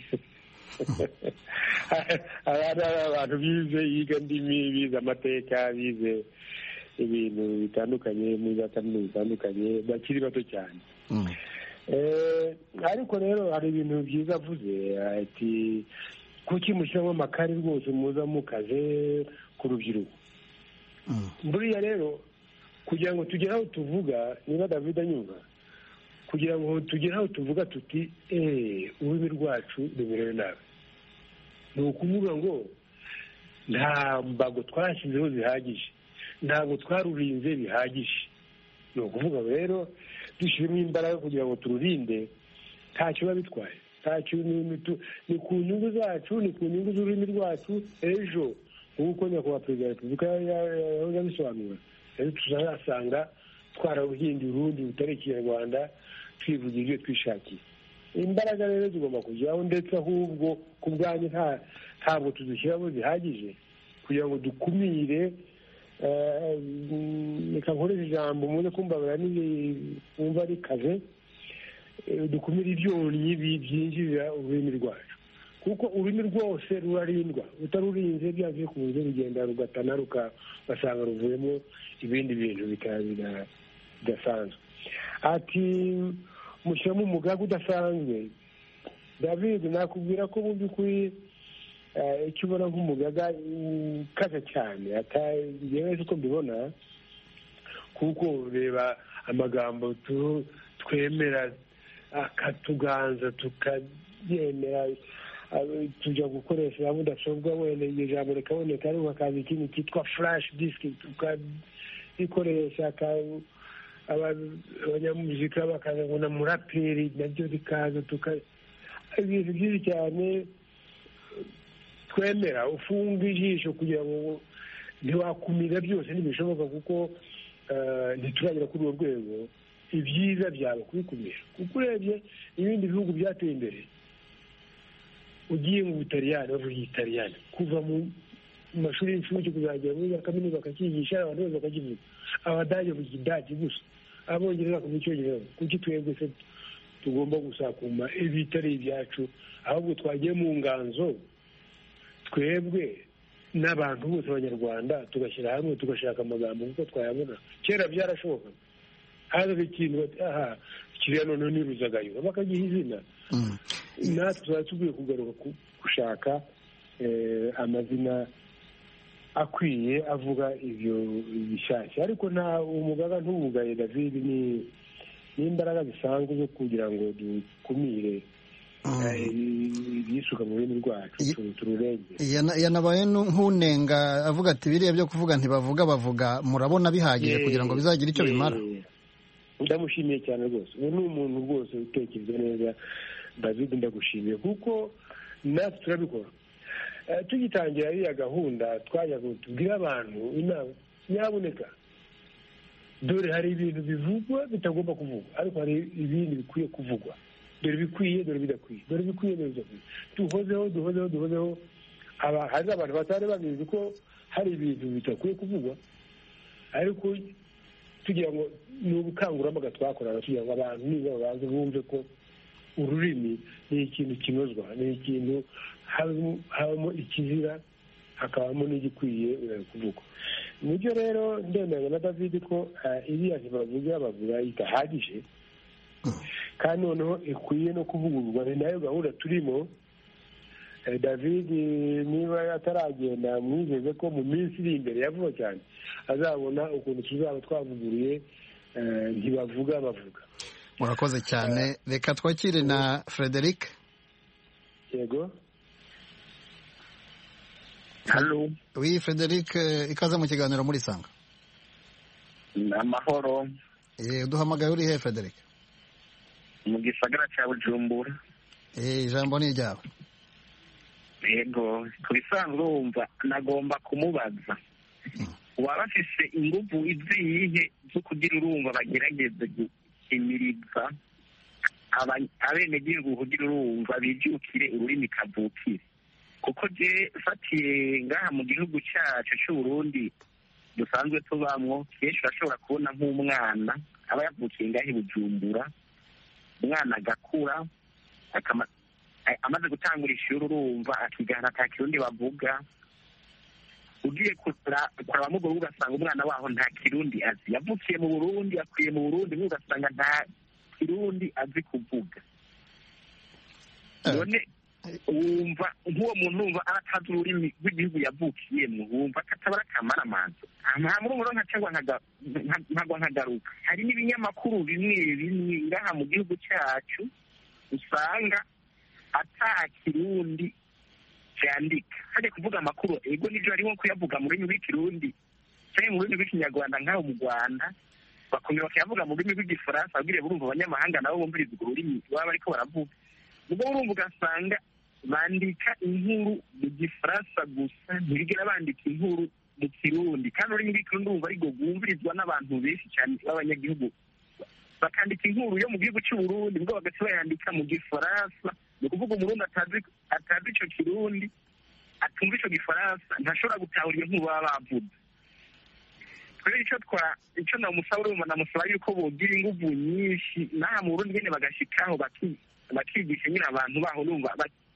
hari abantu bize yiga ndimi, bize amateka, bize ibintu bitandukanye muri za kaminuza zitandukanye, bakiri bato cyane. ariko rero hari ibintu byiza avuze ati kuki mushyiramo amakari rwose muza mukaze ku rubyiruko. buriya rero kugira ngo tugere aho tuvuga, niba David anyumva, kugira ngo tugere aho tuvuga tuti ururimi rwacu rumerewe nabi, ni ukuvuga ngo nta mbago twashyizeho zihagije, ntabwo twarurinze bihagije. ni ukuvuga rero dushyiremo imbaraga kugira ngo tururinde, ntacyo biba bitwaye. ntacyo, ni ku nyungu zacu, ni ku nyungu z'ururimi rwacu. ejo nk'uko nyakubahwa perezida wa repubulika yabisobanura, rero tuzasanga twararuhinduye urundi rutari ikinyarwanda, twivugira ibyo twishakiye. Imbaraga rero zigomba kujyaho, ndetse ahubwo ku bwanyu ntabwo tuzishyiramo zihagije kugira ngo dukumire, reka nkoreshe ijambo muze kumbabara wumva rikaze, dukumire ibyonnyi byinjirira ururimi rwacu, kuko ururimi rwose rurarindwa, utarurinze byanze bikunze rugenda rugatana ugasanga ruvuyemo ibindi bintu bidasanzwe. Ati mushyiramo umugaga udasanzwe. David, nakubwira ko mu by'ukuri icyo ubona nk'umugaga ukaze cyane yewe uko mbibona, kuko reba amagambo twemera akatuganza tukabyemera, tujya gukoresha mudasobwa wenda iryo jambo rikaboneka ariko hakaza ikintu cyitwa flash disk tukabikoresha, abanyamuzika bakaza ngo na muraperi nabyo bikaza ibintu byinshi cyane twemera, ufunga ijisho kugira ngo ntiwakumira byose ntibishoboka, kuko ntituragera kuri urwo rwego. Ibyiza byaba kubikumira, kuko urebye ibindi bihugu byateye imbere, ugiye mu Butaliyani bavuga Igitaliyani, kuva mu mashuri y'incuke kuzagera muri za kaminuza bakakigisha, abantu bose bakakivuga. Abadage bavuga Ikidage gusa, Abongereza bakavuga Icyongereza. Kuki twebwe se tugomba gusakuma ibitari ibyacu? Ahubwo twagiye mu nganzo twebwe n'abantu bose abanyarwanda tugashyira hamwe tugashaka amagambo kuko twayabona. Kera byarashoboka, hazaga ikintu kiriya noneho ni Ruzagayo bakagiha izina. Natwe tuba tugiye kugaruka gushaka amazina akwiye avuga ibyo bishyashya, ariko nta umugaga ntubugaye. David, ni imbaraga zisanzwe zo kugira ngo dukumire ibisuka mu rurimi rwacu tururenge. Yanabaye nk'unenga avuga ati biriya byo kuvuga ntibavuga bavuga, murabona bihagije kugira ngo bizagire icyo bimara? Ndamushimiye cyane rwose, ubu ni umuntu rwose utekereza neza. David, ndagushimiye kuko natwe turabikora. Tugitangira iriya gahunda twajya tubwira abantu inama, nyabuneka dore hari ibintu bivugwa bitagomba kuvugwa, ariko hari ibindi bikwiye kuvugwa. Dore bikwiye, dore bidakwiye, dore bikwiye, dore bidakwiye. Duhozeho. Hari abantu batari babizi ko hari ibintu bitakwiye kuvugwa, ariko tugira ngo ni ubukangurambaga twakorana kugira ngo abantu niba babanze bumve ko ururimi ni ikintu kinozwa, ni ikintu habamo ikizira hakabamo n'igikwiye kuvugwa. Nibyo rero ndemeranya na David ko iriya bavuga idahagije, kandi noneho ikwiye no kuvugururwa. Ni nayo gahunda turimo. David, niba ataragenda mwizeze ko mu minsi iri imbere ya vuba cyane azabona ukuntu tuzaba twavuguruye ntibavuga bavuga. Murakoze cyane. Reka twakire na Frederic. Yego. Halo. Oui, Frederic, ikaze mu kiganiro muri Sanga. Amahoro. Duhamagaye uri he Frederic? Mu gisagara cya Bujumbura. Ijambo ni ryawe. Yego, kubisanzwe wumva nagomba kumubaza. Waba afise ingufu izihe zo kugira urumva bagerageze gukimiriza abenegihugu kugira urumva bijukire ururimi kavukire? Kuko je fatiye ngaha mu gihugu cyacu cy'Uburundi dusanzwe tubamwo, kenshi urashobora kubona nk'umwana aba yavukiye ngaha i Bujumbura, umwana agakura amaze gutangura ishuri urumva akigana ata kirundi bavuga. Ugiye kuraba mu Burundi ugasanga umwana waho nta kirundi azi, yavukiye mu Burundi, akwiye mu Burundi, ugasanga nta kirundi azi kuvuga. None wumva nk'uwo muntu wumva aratazi ururimi rw'igihugu yavukiyemo, wumva katabara akamara amazi. Nta murumuro nkagwa nkagaruka. Hari n'ibinyamakuru bimwe ngaha mu gihugu cyacu usanga ata kirundi cyandika. Hajya kuvuga amakuru ego nibyo harimo kuyavuga mu rurimi rw'ikirundi cyangwa mu rurimi rw'ikinyarwanda nk'aho mu Rwanda, bakomeye bakayavuga mu rurimi rw'igifaransa babwire burumva abanyamahanga nabo bumviriza urwo rurimi baba bariko baravuga. Ubwo urumva ugasanga bandika inkuru mu gifaransa gusa, ntibigera bandika inkuru mu kirundi, kandi ururimi rw'ikirundi urumva ariko rwumvirizwa n'abantu benshi cyane b'abanyagihugu bakandika inkuru yo mu gihugu cy'u Burundi ubwo bagaca bayandika mu gifaransa. Ni ukuvuga umurundi atazi icyo kirundi, atumva icyo gifaransa, ntashobora gutahura iyo nkuru baba bavuze. Rero icyo namusaba yuko bogira ingufu nyinshi n'aha mu Burundi nyine bagashikaho bakigisha nyine abantu baho, numva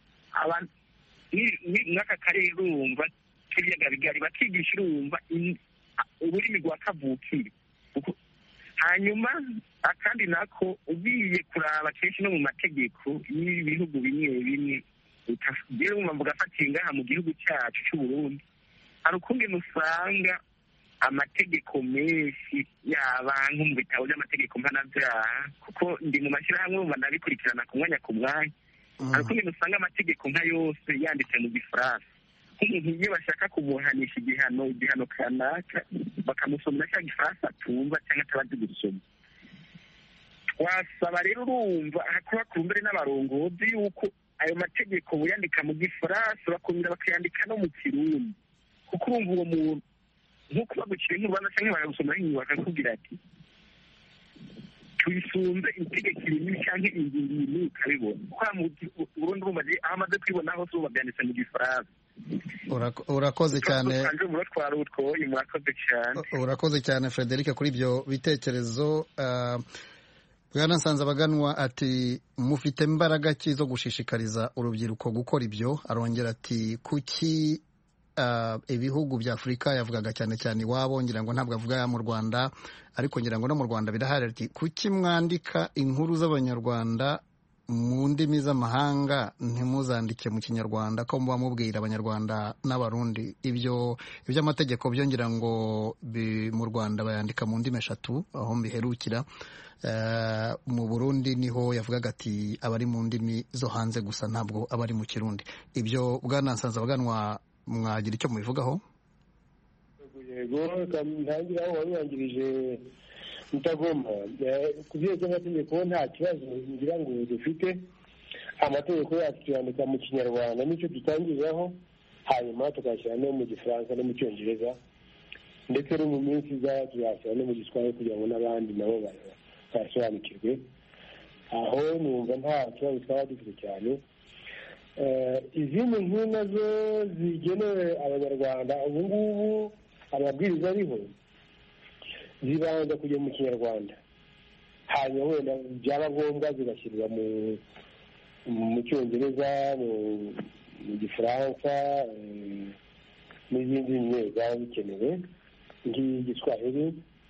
n'aka karere urumva k'ibiyaga bigari bakigisha urumva ururimi rwa kavukire. Hanyuma akandi nako ugiye kuraba kenshi no mu mategeko y'ibihugu bimwe bimwe rero mvuga afatiye ngaha mu gihugu cyacu cy'u Burundi, hari ukundi musanga amategeko menshi yaba nko mu bitabo by'amategeko mpanabyaha, kuko ndi mu mashyirahamwe ubu nabikurikirana ku mwanya ku mwanya, hari ukundi musanga amategeko nka yose yanditse mu gifaransa. Nk'umuntu iyo bashaka kumuhanisha igihano kanaka bakamusomera cya gifaransa atumva cyangwa atabazi gusoma. Wasaba rero urumva kuba ku mbere n'abarongozi yuko ayo mategeko buyandika mu gifaransa bakongera bakayandika no mu kirundi, kuko urumva uwo muntu nk'uko bagucira nk'urubanza cyangwa baragusomera inyuma bakakubwira ati tuyisunze itegeko iri cyangwa ingingo iyi ukabibona. Kuko mu Burundi bumaze aho amaze kwibona hose ubu babyanditse mu gifaransa. Urakoze cyane, urakoze cyane Frederic kuri ibyo bitekerezo. Bwana Nsanzabaganwa ati mufite imbaraga ki zo gushishikariza urubyiruko gukora ibyo. Arongera ati kuki ibihugu bya Afurika, yavugaga cyane cyane iwabo, ngira ngo ntabwo avuga mu Rwanda ariko ngira ngo no mu Rwanda birahari, ati kuki mwandika inkuru z'abanyarwanda mu ndimi z'amahanga ntimuzandike mu Kinyarwanda, ko muba mubwira abanyarwanda n'abarundi ibyo iby'amategeko byo ngira ngo mu Rwanda bayandika mu ndimi 3 aho mbiherukira. Mu Burundi niho yavugaga ati abari mu ndimi zo hanze gusa, ntabwo abari mu Kirundi. Ibyo Bwana Nsanzabaganwa mwagira icyo mubivugaho? Yego, ntangira aho wabirangirije Mutagoma. Ku byerekeye amategeko nta kibazo ngira ngo dufite. Amategeko yacu tuyandika mu Kinyarwanda nicyo dutangiriraho, hanyuma tugashyira no mu Gifaransa no mu Cyongereza, ndetse no mu minsi iza tuyashyira no mu Giswahili kugira ngo n'abandi nabo basobanukirwe. Aho numva nta kibazo twaba dufite cyane. Izindi nkuru nazo zigenewe abanyarwanda ubu ngubu amabwiriza ariho zibanza kujya mu Kinyarwanda, hanyuma wenda byaba ngombwa zigashyirwa mu Cyongereza, mu Gifaransa n'izindi ndimi zaba bikenewe nk'igiswahili.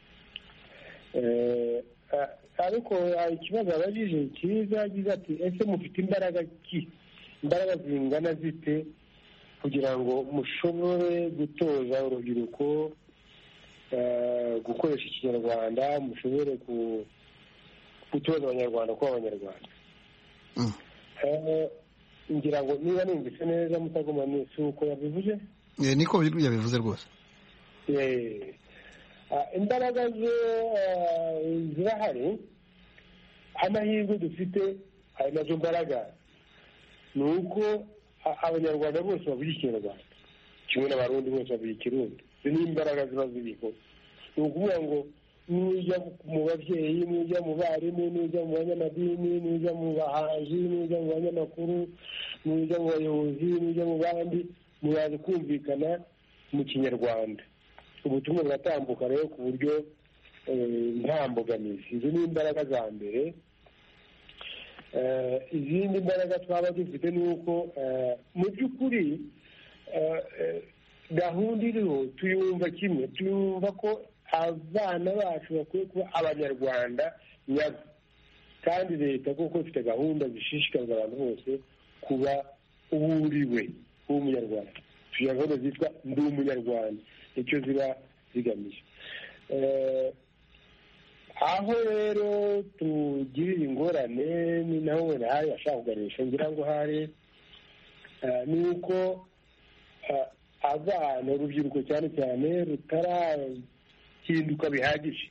Ariko ikibazo abajije cyiza agize ati ese mufite imbaraga zingana zite kugira ngo mushobore gutoza urubyiruko gukoresha Ikinyarwanda, mushobore gutoza abanyarwanda kuba abanyarwanda. Ngira ngo niba numvise neza Mutagoma si uko yabivuze? Niko yabivuze rwose. Imbaraga zirahari, amahirwe dufite ari nazo mbaraga ni uko abanyarwanda bose bavuga Ikinyarwanda kimwe n'abarundi bose bavuga Ikirundi. Izo ni imbaraga ziba ziriho. Ni ukuvuga ngo nujya mu babyeyi, nujya mu barimu, nujya mu banyamadini, nujya mu bahanzi, nujya mu banyamakuru, nujya mu bayobozi, nujya mu bandi, muraza kumvikana mu Kinyarwanda. Ubutumwa buratambuka rero ku buryo nta mbogamizi. Izo ni imbaraga za mbere. Izindi mbaraga twaba dufite ni uko mu by'ukuri gahunda iriho tuyumva kimwe, tuyumva ko abana bacu bakwiye kuba abanyarwanda nyabo, kandi leta kuko ifite gahunda zishishikariza abantu bose kuba uburiwe w'umunyarwanda. tugira gahunda zitwa ndi umunyarwanda, icyo ziba zigamije. Aho rero tugirira ingorane ni naho wenda hari ashaka kuganisha, ngira ngo hari ni uko abana, urubyiruko cyane cyane rutarahinduka bihagije,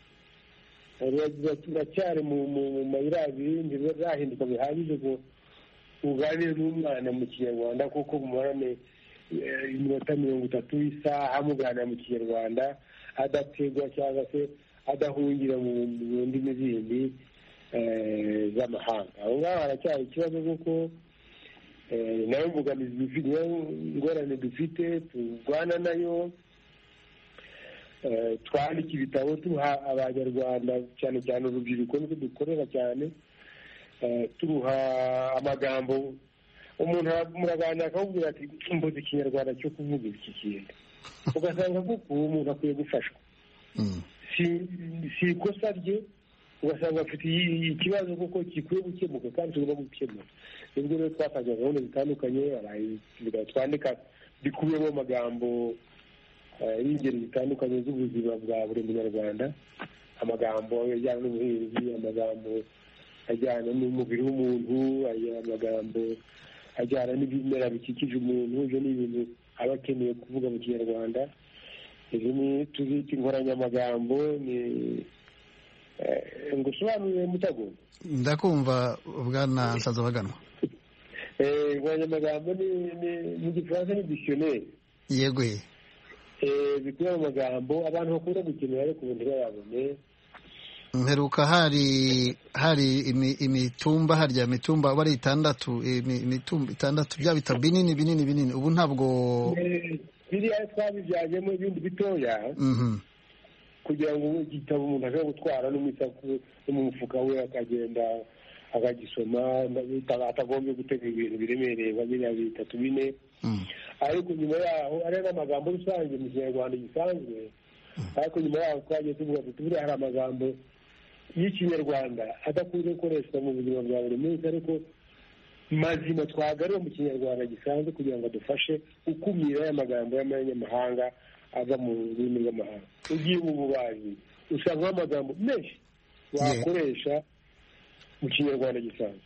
ruracyari mu mayira abiri, ntibirahinduka bihagije ngo uganire n'umwana mu Kinyarwanda, kuko mumarane iminota 30 isaha muganira mu Kinyarwanda adategwa cyangwa se adahungira mu ndimi zindi z'amahanga. aho ngaho haracyari ikibazo kuko nayo mbogamizi dufite, ingorane dufite turwana nayo. Twandika ibitabo tuha abanyarwanda cyane cyane urubyiruko niko dukorera cyane, turuha amagambo. Umuntu muraganira akakubwira ati mbuze ikinyarwanda cyo kuvuga iki kintu, ugasanga kuko umuntu akwiye gufashwa. Si ikosa rye, ugasanga afite ikibazo kuko gikwiye gukemuka kandi tugomba gukemura. Nibwo rero twafashe gahunda zitandukanye, twandika bikubiyemo amagambo y'ingeri zitandukanye z'ubuzima bwa buri munyarwanda, amagambo ajyana n'ubuhinzi, amagambo ajyana n'umubiri w'umuntu, amagambo ajyana n'ibimera bikikije umuntu. Ibyo ni ibintu aba akeneye kuvuga mu kinyarwanda. izi ni tuzita inkoranyamagambo. Ni ngo usobanurire Mutago. Ndakumva bwana Nsazabaganwa. Inkoranyamagambo ni mu gifaransa ni dictionnaire. Yego. Bikuye mu magambo abantu bakunda gukenera ariko ubundi bayabone. Mperuka hari imitumba, harya imitumba bari 6, imitumba 6 bya bitabo binini. Ubu ntabwo biriya twabibyajemo ibindi bitoya, kugira ngo igitabo umuntu ashobora gutwara n'umusaku mu mufuka we akagenda akagisoma, atagombye gutega ibintu biremereye nka biriya 3, 4. Ariko nyuma yaho ari n'amagambo rusange mu kinyarwanda gisanzwe. Ariko nyuma yaho twagiye tuvuga ati buriya hari amagambo y'ikinyarwanda adakunze gukoreshwa mu buzima bwa buri munsi, ariko mazima twagarura mu kinyarwanda gisanzwe kugira ngo adufashe gukumira aya magambo y'amanyamahanga ava mu rurimi rw'amahanga. Ugiye mu bubaji usanga amagambo menshi wakoresha mu kinyarwanda gisanzwe.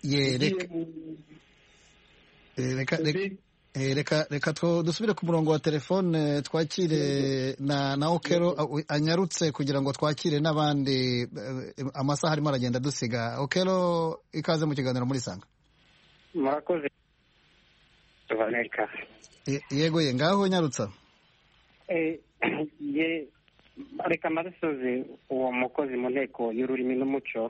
Reka dusubire ku murongo wa telefone twakire na Okero anyarutse kugira ngo twakire n'abandi. Amasaha arimo aragenda dusiga. Okero, ikaze mu kiganiro muri Sanga. Murakoze Vaneka. Yego ngaho nyarutsa. Reka marasoze uwo mukozi mu nteko y'ururimi n'umuco.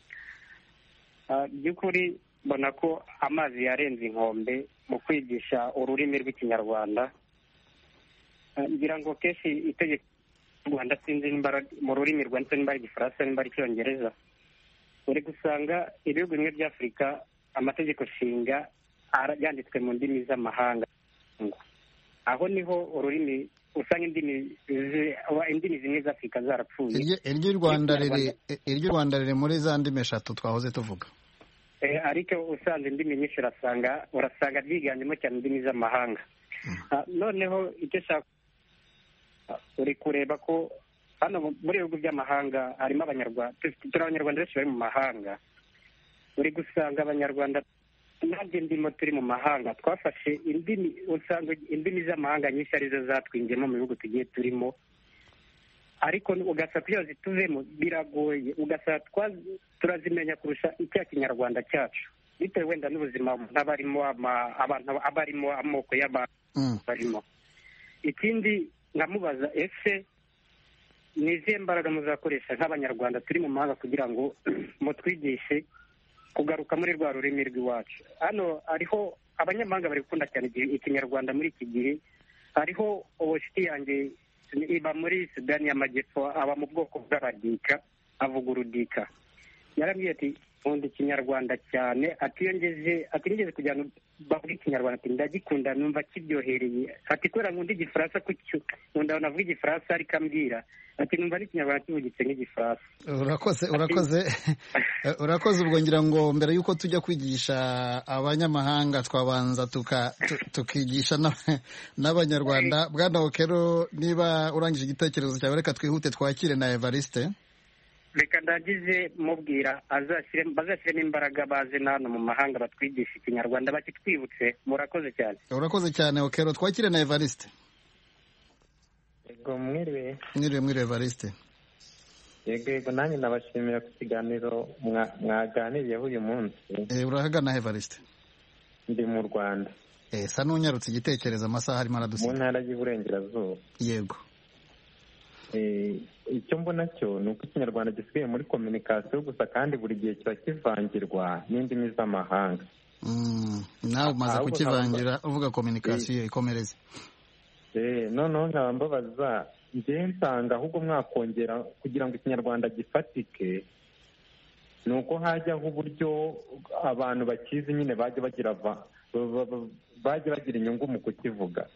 By'ukuri mbona ko amazi yarenze inkombe mu kwigisha ururimi rw'ikinyarwanda. Ngira ngo kenshi itegeko Rwanda sinzi mu rurimi rwa nimba igifaransa nimba icyongereza, uri gusanga ibihugu bimwe bya Afurika amategeko shinga yanditswe mu ndimi z'amahanga. Aho niho ururimi usanga indimi zimwe za Afurika zarapfuye. Iryo Rwanda riri muri za ndimi 3 twahoze tuvuga. Ariko usanze indimi nyinshi urasanga byiganjemo cyane indimi z'amahanga. Noneho icyo shaka uri kureba ko hano muri ibihugu by'amahanga harimo abanyarwanda, turi abanyarwanda benshi bari mu mahanga. Uri gusanga abanyarwanda nanjye ndimo turi mu mahanga twafashe indimi, usanga indimi z'amahanga nyinshi arizo zatwinjemo mu bihugu tugiye turimo, ariko ugasanga kugira zituvemo biragoye. Ugasanga turazimenya kurusha icya kinyarwanda cyacu bitewe wenda n'ubuzima n'abarimo abantu abarimo amoko y'abantu barimo. Ikindi nkamubaza, ese ni izihe mbaraga muzakoresha nk'abanyarwanda turi mu mahanga kugira ngo mutwigishe kugaruka muri rwa rurimi rw'iwacu? Hano hariho abanyamahanga bari gukunda cyane ikinyarwanda muri iki gihe. Hariho ubushiti yanjye iba muri Sudani y'Amajyepfo, aba mu bwoko bw'abadika, avuga urudika. Yarambwiye ati nkunda ikinyarwanda cyane, nigeze kugira ngo bavuge ikinyarwanda, ati ndagikunda numva kiryohereye. Ati kubera nkunda igifaransa kucyo nkunda navuga igifaransa, ariko ambwira ati numva n'ikinyarwanda kivugitse nk'igifaransa. Urakoze. Ubwo ngira ngo mbere y'uko tujya kwigisha abanyamahanga twabanza tukigisha n'abanyarwanda. Bwana Okero, niba urangije igitekerezo cyawe reka twihute twakire na Evariste. Reka ndagize mubwira bazashyiremo imbaraga baze hano mu mahanga batwigisha ikinyarwanda bakitwibutse. Murakoze cyane. Urakoze cyane Okero. Twakire na Evariste. Yego mwiriwe Evariste. Yego nanjye nabashimira ku kiganiro mwaganiriyeho uyu munsi. Urahagana Evariste? Ndi mu Rwanda. Sa n'unyarutse igitekerezo, amasaha arimo aradusiga. Mu ntara y'Iburengerazuba. Yego. icyo mbona cyo ni uko ikinyarwanda gisigaye muri kominikasiyo gusa kandi buri gihe kiba kivangirwa n'indimi z'amahanga. nawe umaze kukivangira uvuga kominikasiyo ikomereze. noneho nkaba mbabaza njyewe nsanga ahubwo mwakongera kugira ngo ikinyarwanda gifatike ni uko hajyaho uburyo abantu bakizi nyine bajya bagira inyungu mu kukivuga.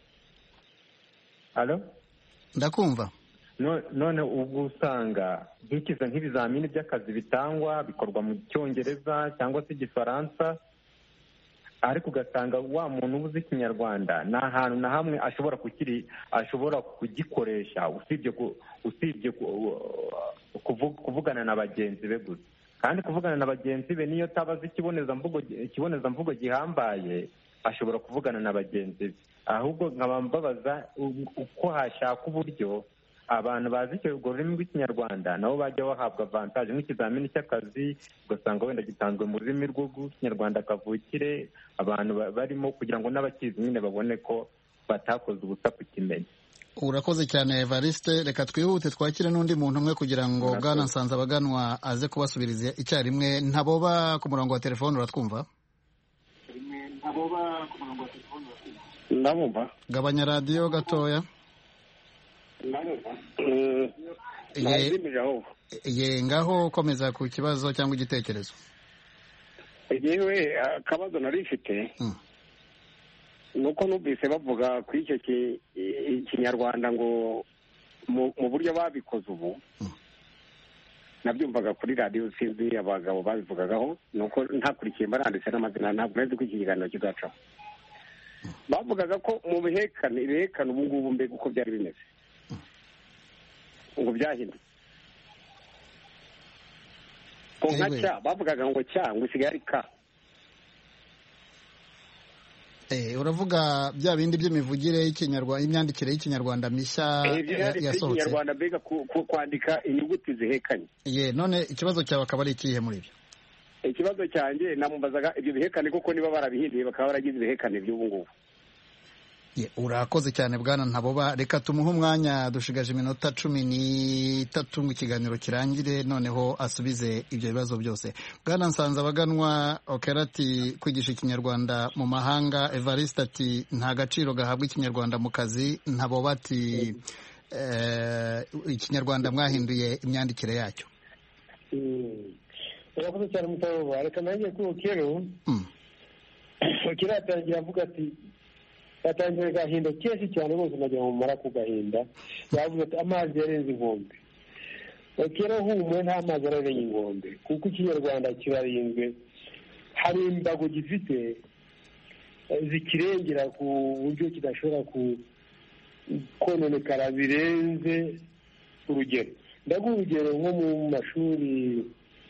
ndakumva. none ubwo usanga dukiza nk'ibizamini by'akazi bitangwa bikorwa mu cyongereza cyangwa se igifaransa, ariko ugasanga wa muntu ubuze ikinyarwanda nta hantu na hamwe ashobora kugikoresha usibye kuvugana na bagenzi be gusa. kandi kuvugana na bagenzi be niyo atabaza ikibonezamvugo gihambaye ashobora kuvugana na bagenzi be. ahubwo nkaba mbabaza uko hashaka uburyo abantu bazi urwo rurimi rw'ikinyarwanda nabo bajya bahabwa avantaje nk'ikizamini cy'akazi ugasanga wenda gitanzwe mu rurimi rw'ikinyarwanda kavukire, abantu barimo kugira ngo n'abakizi nyine babone ko batakoze ubusa kukimenya. urakoze cyane Evariste, reka twihute twakire n'undi muntu umwe kugira ngo Bwana Nsanzabaganwa aze kubasubiriza icyarimwe. Ntaboba ku murongo wa telefone, uratwumva? ndabumva. Gabanya radiyo gatoya. Ngaho komeza ku kibazo cyangwa igitekerezo. yewe akabazo nari mfite nuko numvise bavuga kuri icyo kinyarwanda ngo mu buryo babikoze ubu nabyumvaga kuri radiyo, sinzi abagabo babivugagaho, nuko ntakurikiye baranditse n'amazina, ntabwo nzi ko iki kiganiro kizacaho. bavugaga ko mu bihekane ubu ngubu mbega uko byari bimeze ngo byahindutse ko nka cya bavugaga ngo cya ngo isigaye ari ka. uravuga bya bindi by'imivugire y'ikinyarwanda, imyandikire y'ikinyarwanda mishya yasohotse, ikinyarwanda mbega kwandika inyuguti zihekanye. none ikibazo cyawe akaba ari ikihe muri ibyo? ikibazo cyanjye namubazaga ibyo bihekane kuko niba barabihinduye bakaba baragize ibihekane by'ubu ngubu. urakoze cyane Bwana Ntaboba, reka tumuhe umwanya, dushigaje iminota 13 ngo ikiganiro kirangire, noneho asubize ibyo bibazo byose. Bwana Nsanzabaganwa ati kwigisha ikinyarwanda mu mahanga, Evariste ati nta gaciro gahabwa ikinyarwanda mu kazi, Ntaboba ati ikinyarwanda mwahinduye imyandikire yacyo. urakoze cyane Mutaboba, reka nanjye kuri Okero yatangiye avuga ati yatangiye agahinda kenshi cyane rwose nagira ngo mumara ku gahinda. yavuze ati amazi yarenze inkombe. Okero humwe nta mazi ararenga inkombe kuko ikinyarwanda kirarinzwe, hari imbago gifite zikirengera ku buryo kidashobora kononekara birenze urugero. ndaguha urugero nko mu mashuri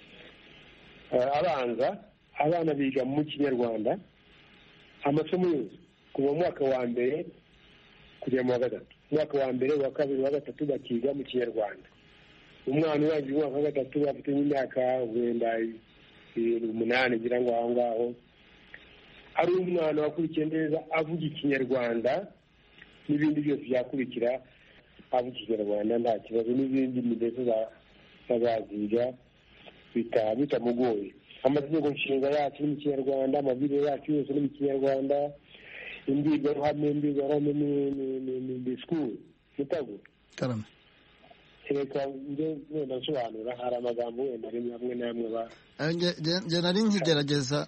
abanza, abana biga mu kinyarwanda amasomo yose kuva mu mwaka wa mbere kugera mu wa gatatu. umwaka wa mbere, uwa kabiri, uwa gatatu bakiga mu kinyarwanda. umwana urangije umwaka wa gatatu afite nk'imyaka wenda 8 ngira ngo aho ngaho, ari umwana wakurikiye neza avuga ikinyarwanda, n'ibindi byose byakurikira avuga ikinyarwanda nta kibazo, n'ibindi ndetse bazaziga bitamugoye. amategeko nshinga yacu ni mu kinyarwanda, amabwiriza yacu yose ni mu kinyarwanda, imbwirwaruhame ni disikuru mutago. reka wenda nsobanura, hari amagambo wenda rimwe hamwe n'amwe njye nari nkigerageza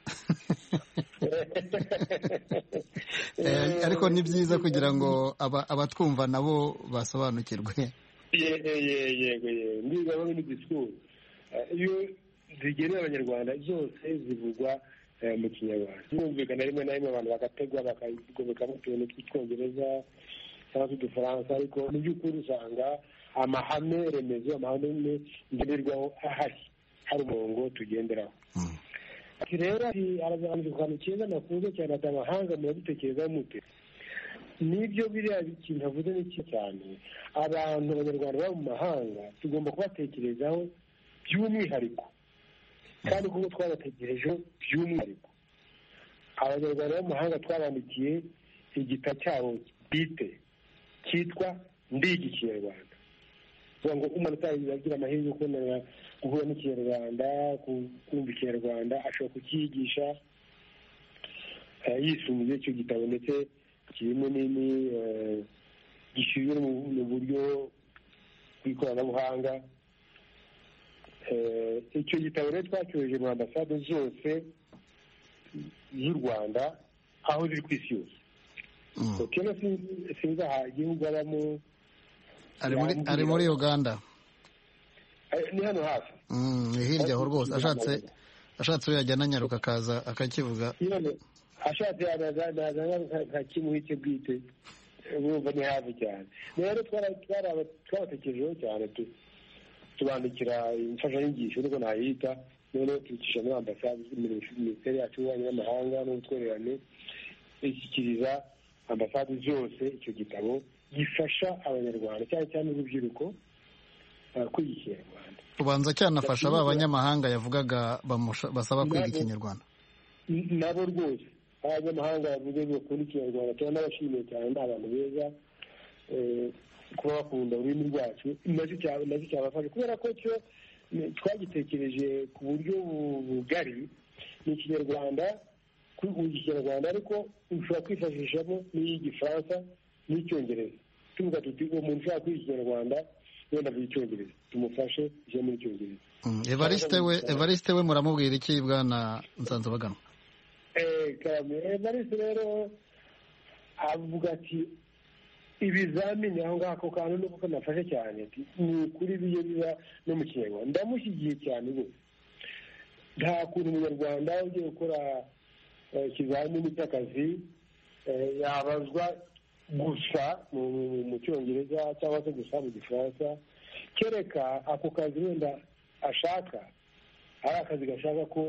ariko ni byiza kugira ngo abatwumva nabo basobanukirwe. yego imbwirwaruhame ni disikuru iyo zigenewe abanyarwanda zose zivugwa mu kinyarwanda. birumvikana rimwe na rimwe abantu bagategwa bakagomeka mu tuntu tw'icyongereza cyangwa se udufaransa, ariko mu by'ukuri usanga amahame remezo, amahame ngenderwaho ahari, hari umurongo tugenderaho. rero arazamuka ku kantu keza nakunze cyane ati amahanga murabitekerezaho mute? nibyo biriya ikintu avuze ni cyo cyane. abantu abanyarwanda baba mu mahanga tugomba kubatekerezaho by'umwihariko, kandi kuko twabategerejeho by'umwihariko. abanyarwanda bo mu mahanga twabandikiye igitabo cyabo bwite cyitwa Ndiga Ikinyarwanda. kuvuga ngo umuntu utagira amahirwe yo kubonera guhura n'ikinyarwanda kumva ikinyarwanda ashobora kukiyigisha yisumbuye icyo gitabo ndetse kirimo nini gishyuye mu buryo bw'ikoranabuhanga. Icyo gitabo rero twacyoheje mu ambasade zose z'u Rwanda aho ziri ku isi yose. Kera sinzi aha igihugu abamo. Ari muri Uganda. Ni hano hafi. Ni hirya aho rwose ashatse yajya ananyaruka akaza akakivuga. Ashatse yazana nkakimuhite bwite urumva ni hafi cyane. Rero twarabatekerejeho cyane tubandikira imfashanyigisho niko nayita, noneho tubicisha muri ambasade minisiteri yacu y'ububanyi n'amahanga n'ubutwererane ishyikiriza ambasade zose icyo gitabo gifasha abanyarwanda cyane cyane urubyiruko kwiga ikinyarwanda. Ubanza cyanafasha ba banyamahanga yavugaga basaba kwiga ikinyarwanda. Nabo rwose abanyamahanga bavuga ngo bakunda ikinyarwanda cyane n'abashimiye cyane ni abantu beza kuba bakunda ururimi rwacu nacyo cyabafasha kubera ko cyo twagitekereje ku buryo bugari. Ni ikinyarwanda kwiga ikinyarwanda ariko ushobora kwifashishamo n'iy'igifaransa n'icyongereza tuvuga tuti uwo muntu ushobora kwiga ikinyarwanda wenda avuga icyongereza tumufashe ije muri icyongereza. Evariste we muramubwira iki bwana Nsanzabaganwa? Evariste rero avuga ati ibizamini aho ngaho kandi nuko kanafashe cyane ni ukuri biba no mu kinyarwanda. Ndamushyigiye cyane rwose. Nta kuntu umunyarwanda ugiye gukora ikizamini cy'akazi yabazwa gusa mu cyongereza cyangwa se gusa mu gifaransa, kereka ako kazi wenda ashaka ari akazi gashaka ko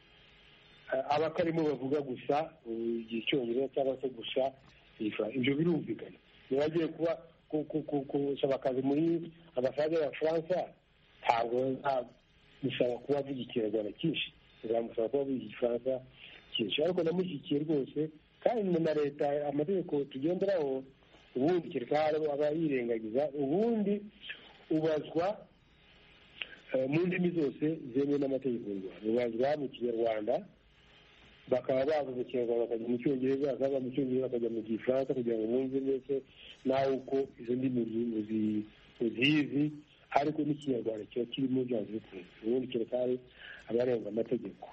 abakarimo bavuga gusa icyongereza cyangwa se gusa igifaransa. Ibyo birumvikana. Niba agiye kuba gusaba akazi muri ambasade y'Abafaransa ntabwo musaba kuba avuga ikinyarwanda cyinshi, bizamusaba kuba avuga igifaransa cyinshi. Ariko ndamushyigikiye rwose kandi na leta amategeko tugenderaho ubundi kereka aba yirengagiza ubundi ubazwa mu ndimi zose zemewe n'amategeko y'u Rwanda. Ubazwa mu kinyarwanda bakaba bava mu kinyarwanda bakajya mu cyongereza, bakava mu cyongereza bakajya mu gifaransa kugira ngo mwumve ndetse nawe uko izo ndimi uzizi, ariko n'ikinyarwanda kiba kirimo byanze bikunze. Ubundi kereka abarenga amategeko.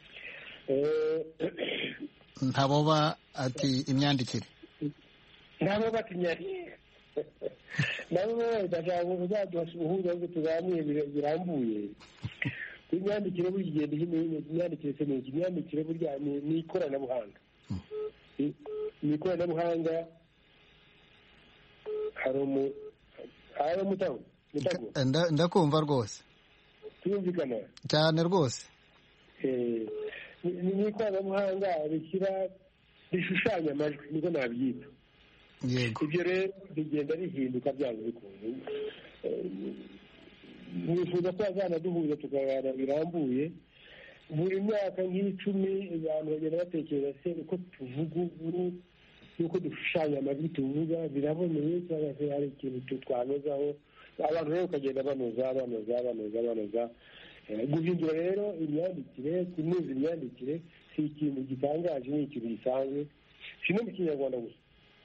Ntaboba ati imyandikire. Ntaboba ati imyandikire. Nabo bashaka kuzaduha ubuhuza ngo tuganire birambuye. Imyandikire buri gihe imyandikire se ni imyandikire burya ni ikoranabuhanga. Ni ikoranabuhanga hari umutago. Ndakumva rwose. Tuyumvikana cyane rwose. Ni ikoranabuhanga rishushanya amajwi niko nabyita. Ibyo rero bigenda bihinduka byanze bikunze. Nifuza ko azanaduhuza tukaganira birambuye. Buri myaka nk'icumi abantu bagenda batekereza se uko tuvuga ubu n'uko dushushanya amajwi tuvuga biraboneye cyangwa se hari ikintu twanozaho. Abantu rero bakagenda banoza. Guhindura rero imyandikire, kunoza imyandikire si ikintu gitangaje, ni ikintu gisanzwe. Si no mu kinyarwanda gusa.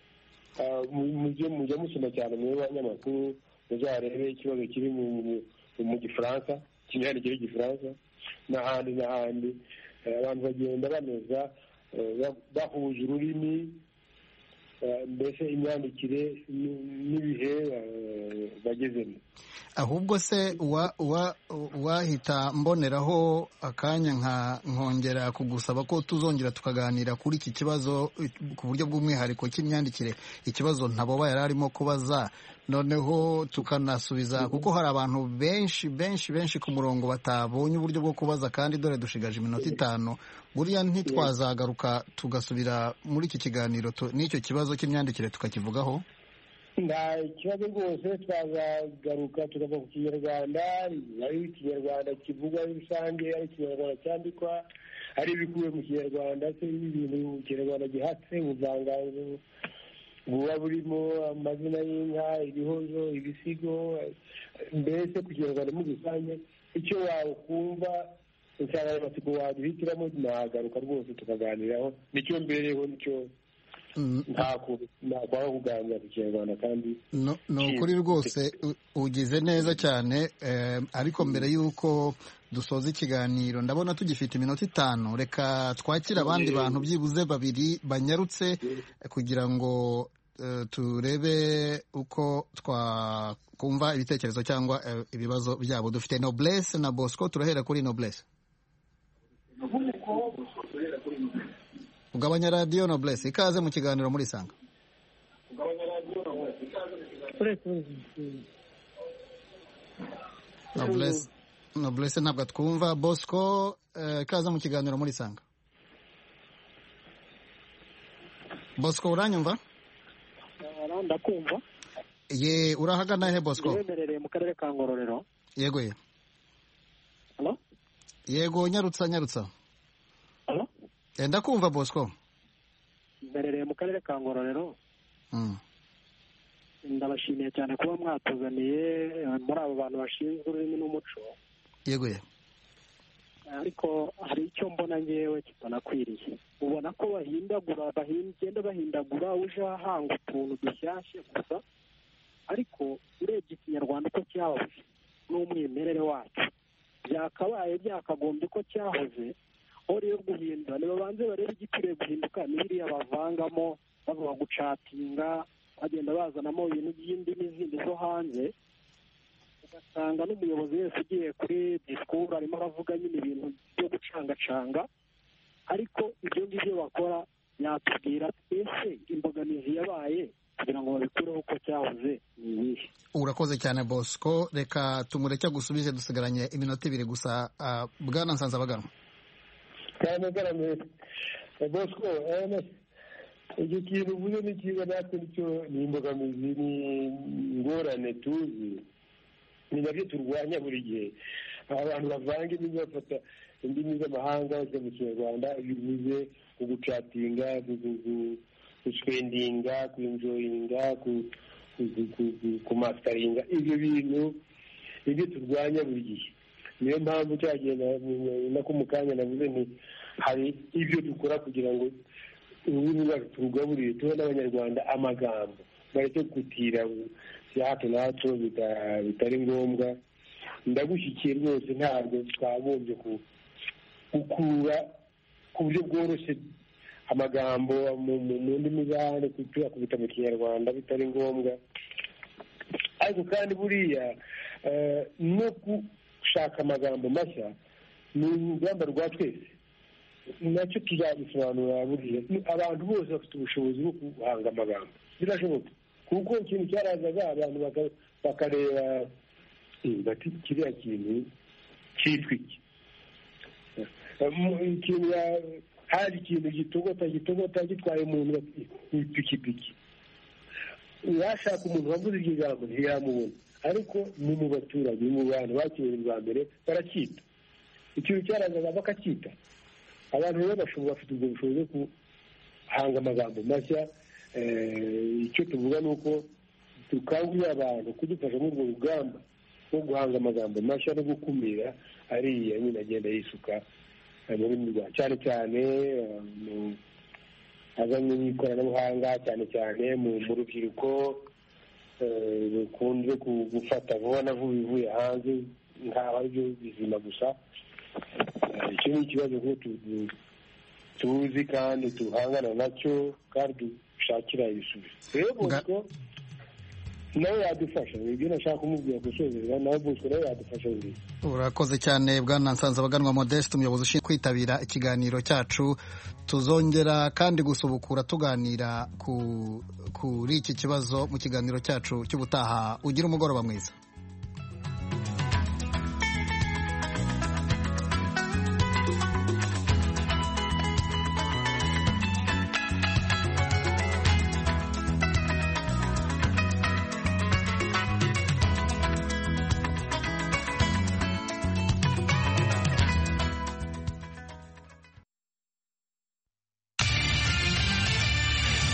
Mujya musoma cyane mu banyamakuru muzarebe ikibazo kiri mu gifaransa, imyandikire y'igifaransa n'ahandi. Abantu bagenda banoza bahuje ururimi, mbese imyandikire n'ibihe bagezemo. Ahubwo se wahita mboneraho akanya nkongera kugusaba ko tuzongera tukaganira kuri iki kibazo ku buryo bw'umwihariko cy'imyandikire, ikibazo Ntaboba yari arimo kubaza, noneho tukanasubiza kuko hari abantu benshi ku murongo batabonye uburyo bwo kubaza, kandi dore dushigaje iminota 5. Buriya ntitwazagaruka tugasubira muri iki kiganiro n'icyo kibazo cy'imyandikire tukakivugaho? Nta kibazo rwose, twazagaruka tukava ku kinyarwanda, ari ikinyarwanda kivugwa rusange, ari ikinyarwanda cyandikwa, ari ibikubiye mu kinyarwanda, se ibintu mu kinyarwanda gihatse ubuvanganzo buba burimo amazina y'inka, ibihozo, ibisigo, mbese ku kinyarwanda muri rusange. Icyo wakumva insanganyamatsiko waduhitiramo nagaruka rwose tukaganiraho, nicyo mbereho, nicyo ntakwanga kuganira ku kinyarwanda. kandi ni ukuri rwose ugize neza cyane. Ariko mbere y'uko dusoza ikiganiro ndabona tugifite iminota 5, reka twakire abandi bantu byibuze 2 banyarutse kugira ngo turebe uko twakumva ibitekerezo cyangwa ibibazo byabo. Dufite Noblesse na Bosco, turahera kuri Noblesse. Ugabanya radio Noblesse, ikaze mu kiganiro muri Sanga. Noblesse ntabwo twumva. Bosco, ikaze mu kiganiro muri Sanga. Bosco, uranyumva? Ndakumva. Ye, urahagana he Bosco? Yemerereye mu karere ka Ngororero. Yego ye. Hello? Yego, nyarutsa. Hello? Ndakumva Bosco. Yemerereye mu karere ka Ngororero. Ndabashimiye cyane kuba mwatuzaniye muri abo bantu bashinzwe ururimi n'umuco. Yego ye. Ariko hari icyo mbona ngewe kitanakwiriye. Ubona ko bagenda bahindagura uje ahanga utuntu dushyashya gusa, ariko urebye ikinyarwanda uko cyahoze n'umwimerere wacu byakagombye ko cyahoze, aho rero guhindura nibabanze barebe igikwiriye guhinduka n'ibiriya bavangamo bavuga gucatinga, bagenda bazanamo ibintu by'indimi zindi zo hanze, ugasanga n'umuyobozi wese ugiye kuri disikuru arimo aravuga nyine ibintu byo gucangacanga. Ariko ibyo ngibyo bakora yatubwira ese imbogamizi yabaye kugira ngo babikureho uko cyahoze ni iyihe? Urakoze cyane Bosco, reka tumureke gusubize, dusigaranye iminota 2 gusa. Bwana Nsanzabaganwa. Bosco, icyo kintu uvuze ni cyiza, natwe nicyo ni imbogamizi, ni ingorane tuzi, ni nabyo turwanya buri gihe. Abantu bavanga indimi, bafata indimi z'amahanga bajya mu kinyarwanda, bivuze kugucatinga, guswendinga, kwinjoyinga, kumasitaringa. Ibyo bintu nibyo turwanya buri gihe. Niyo mpamvu cyagenda nako mu kanya navuze nti hari ibyo dukora kugira ngo ururimi rwacu turugaburire, tuhe n'abanyarwanda amagambo, bareke gutira bya hato na hato bitari ngombwa. Ndagushyikiye rwose, ntabwo twagombye gukura ku buryo bworoshye amagambo mu ndimi z'ahandi tuyakubita mu kinyarwanda bitari ngombwa. Ariko kandi buriya no gushaka amagambo mashya ni urugamba rwa twese, nacyo tuzabisobanura. Buriya abantu bose bafite ubushobozi bwo guhanga amagambo, birashoboka, kuko ikintu cyarazaga abantu bakareba bati kiriya kintu cyitwa iki, hari ikintu gitogota gitwaye umuntu ipikipiki, yashaka umuntu wavuze iryo jambo ntiyamubona, ariko ni mu baturage, ni mu bantu bakiriye bwa mbere baracyita. Ikintu cyarazaga bakacyita. Abantu rero bafite ubwo bushobozi bwo guhanga amagambo mashya. Icyo tuvuga ni uko dukangurira abantu kudufasha muri urwo rugamba rwo guhanga amagambo mashya no gukumira ariya nyine agenda yisuka mu rurimi rwacu, cyane cyane azanye n'ikoranabuhanga, cyane cyane mu rubyiruko rukunze gufata vuba na vuba ibivuye hanze nk'aho ari byo bizima gusa. Icyo ni ikibazo ko tuzi kandi tuhangana nacyo kandi dushakira ibisubizo. Rero Bosco nawe yadufasha, ibyo nashaka kumubwira gusozera, nawe Bosco nawe yadufasha. Urakoze cyane Bwana Nsanzabaganwa Modeste, umuyobozi ushinzwe kwitabira ikiganiro cyacu. Tuzongera kandi gusubukura tuganira kuri iki kibazo mu kiganiro cyacu cy'ubutaha. Ugira umugoroba mwiza.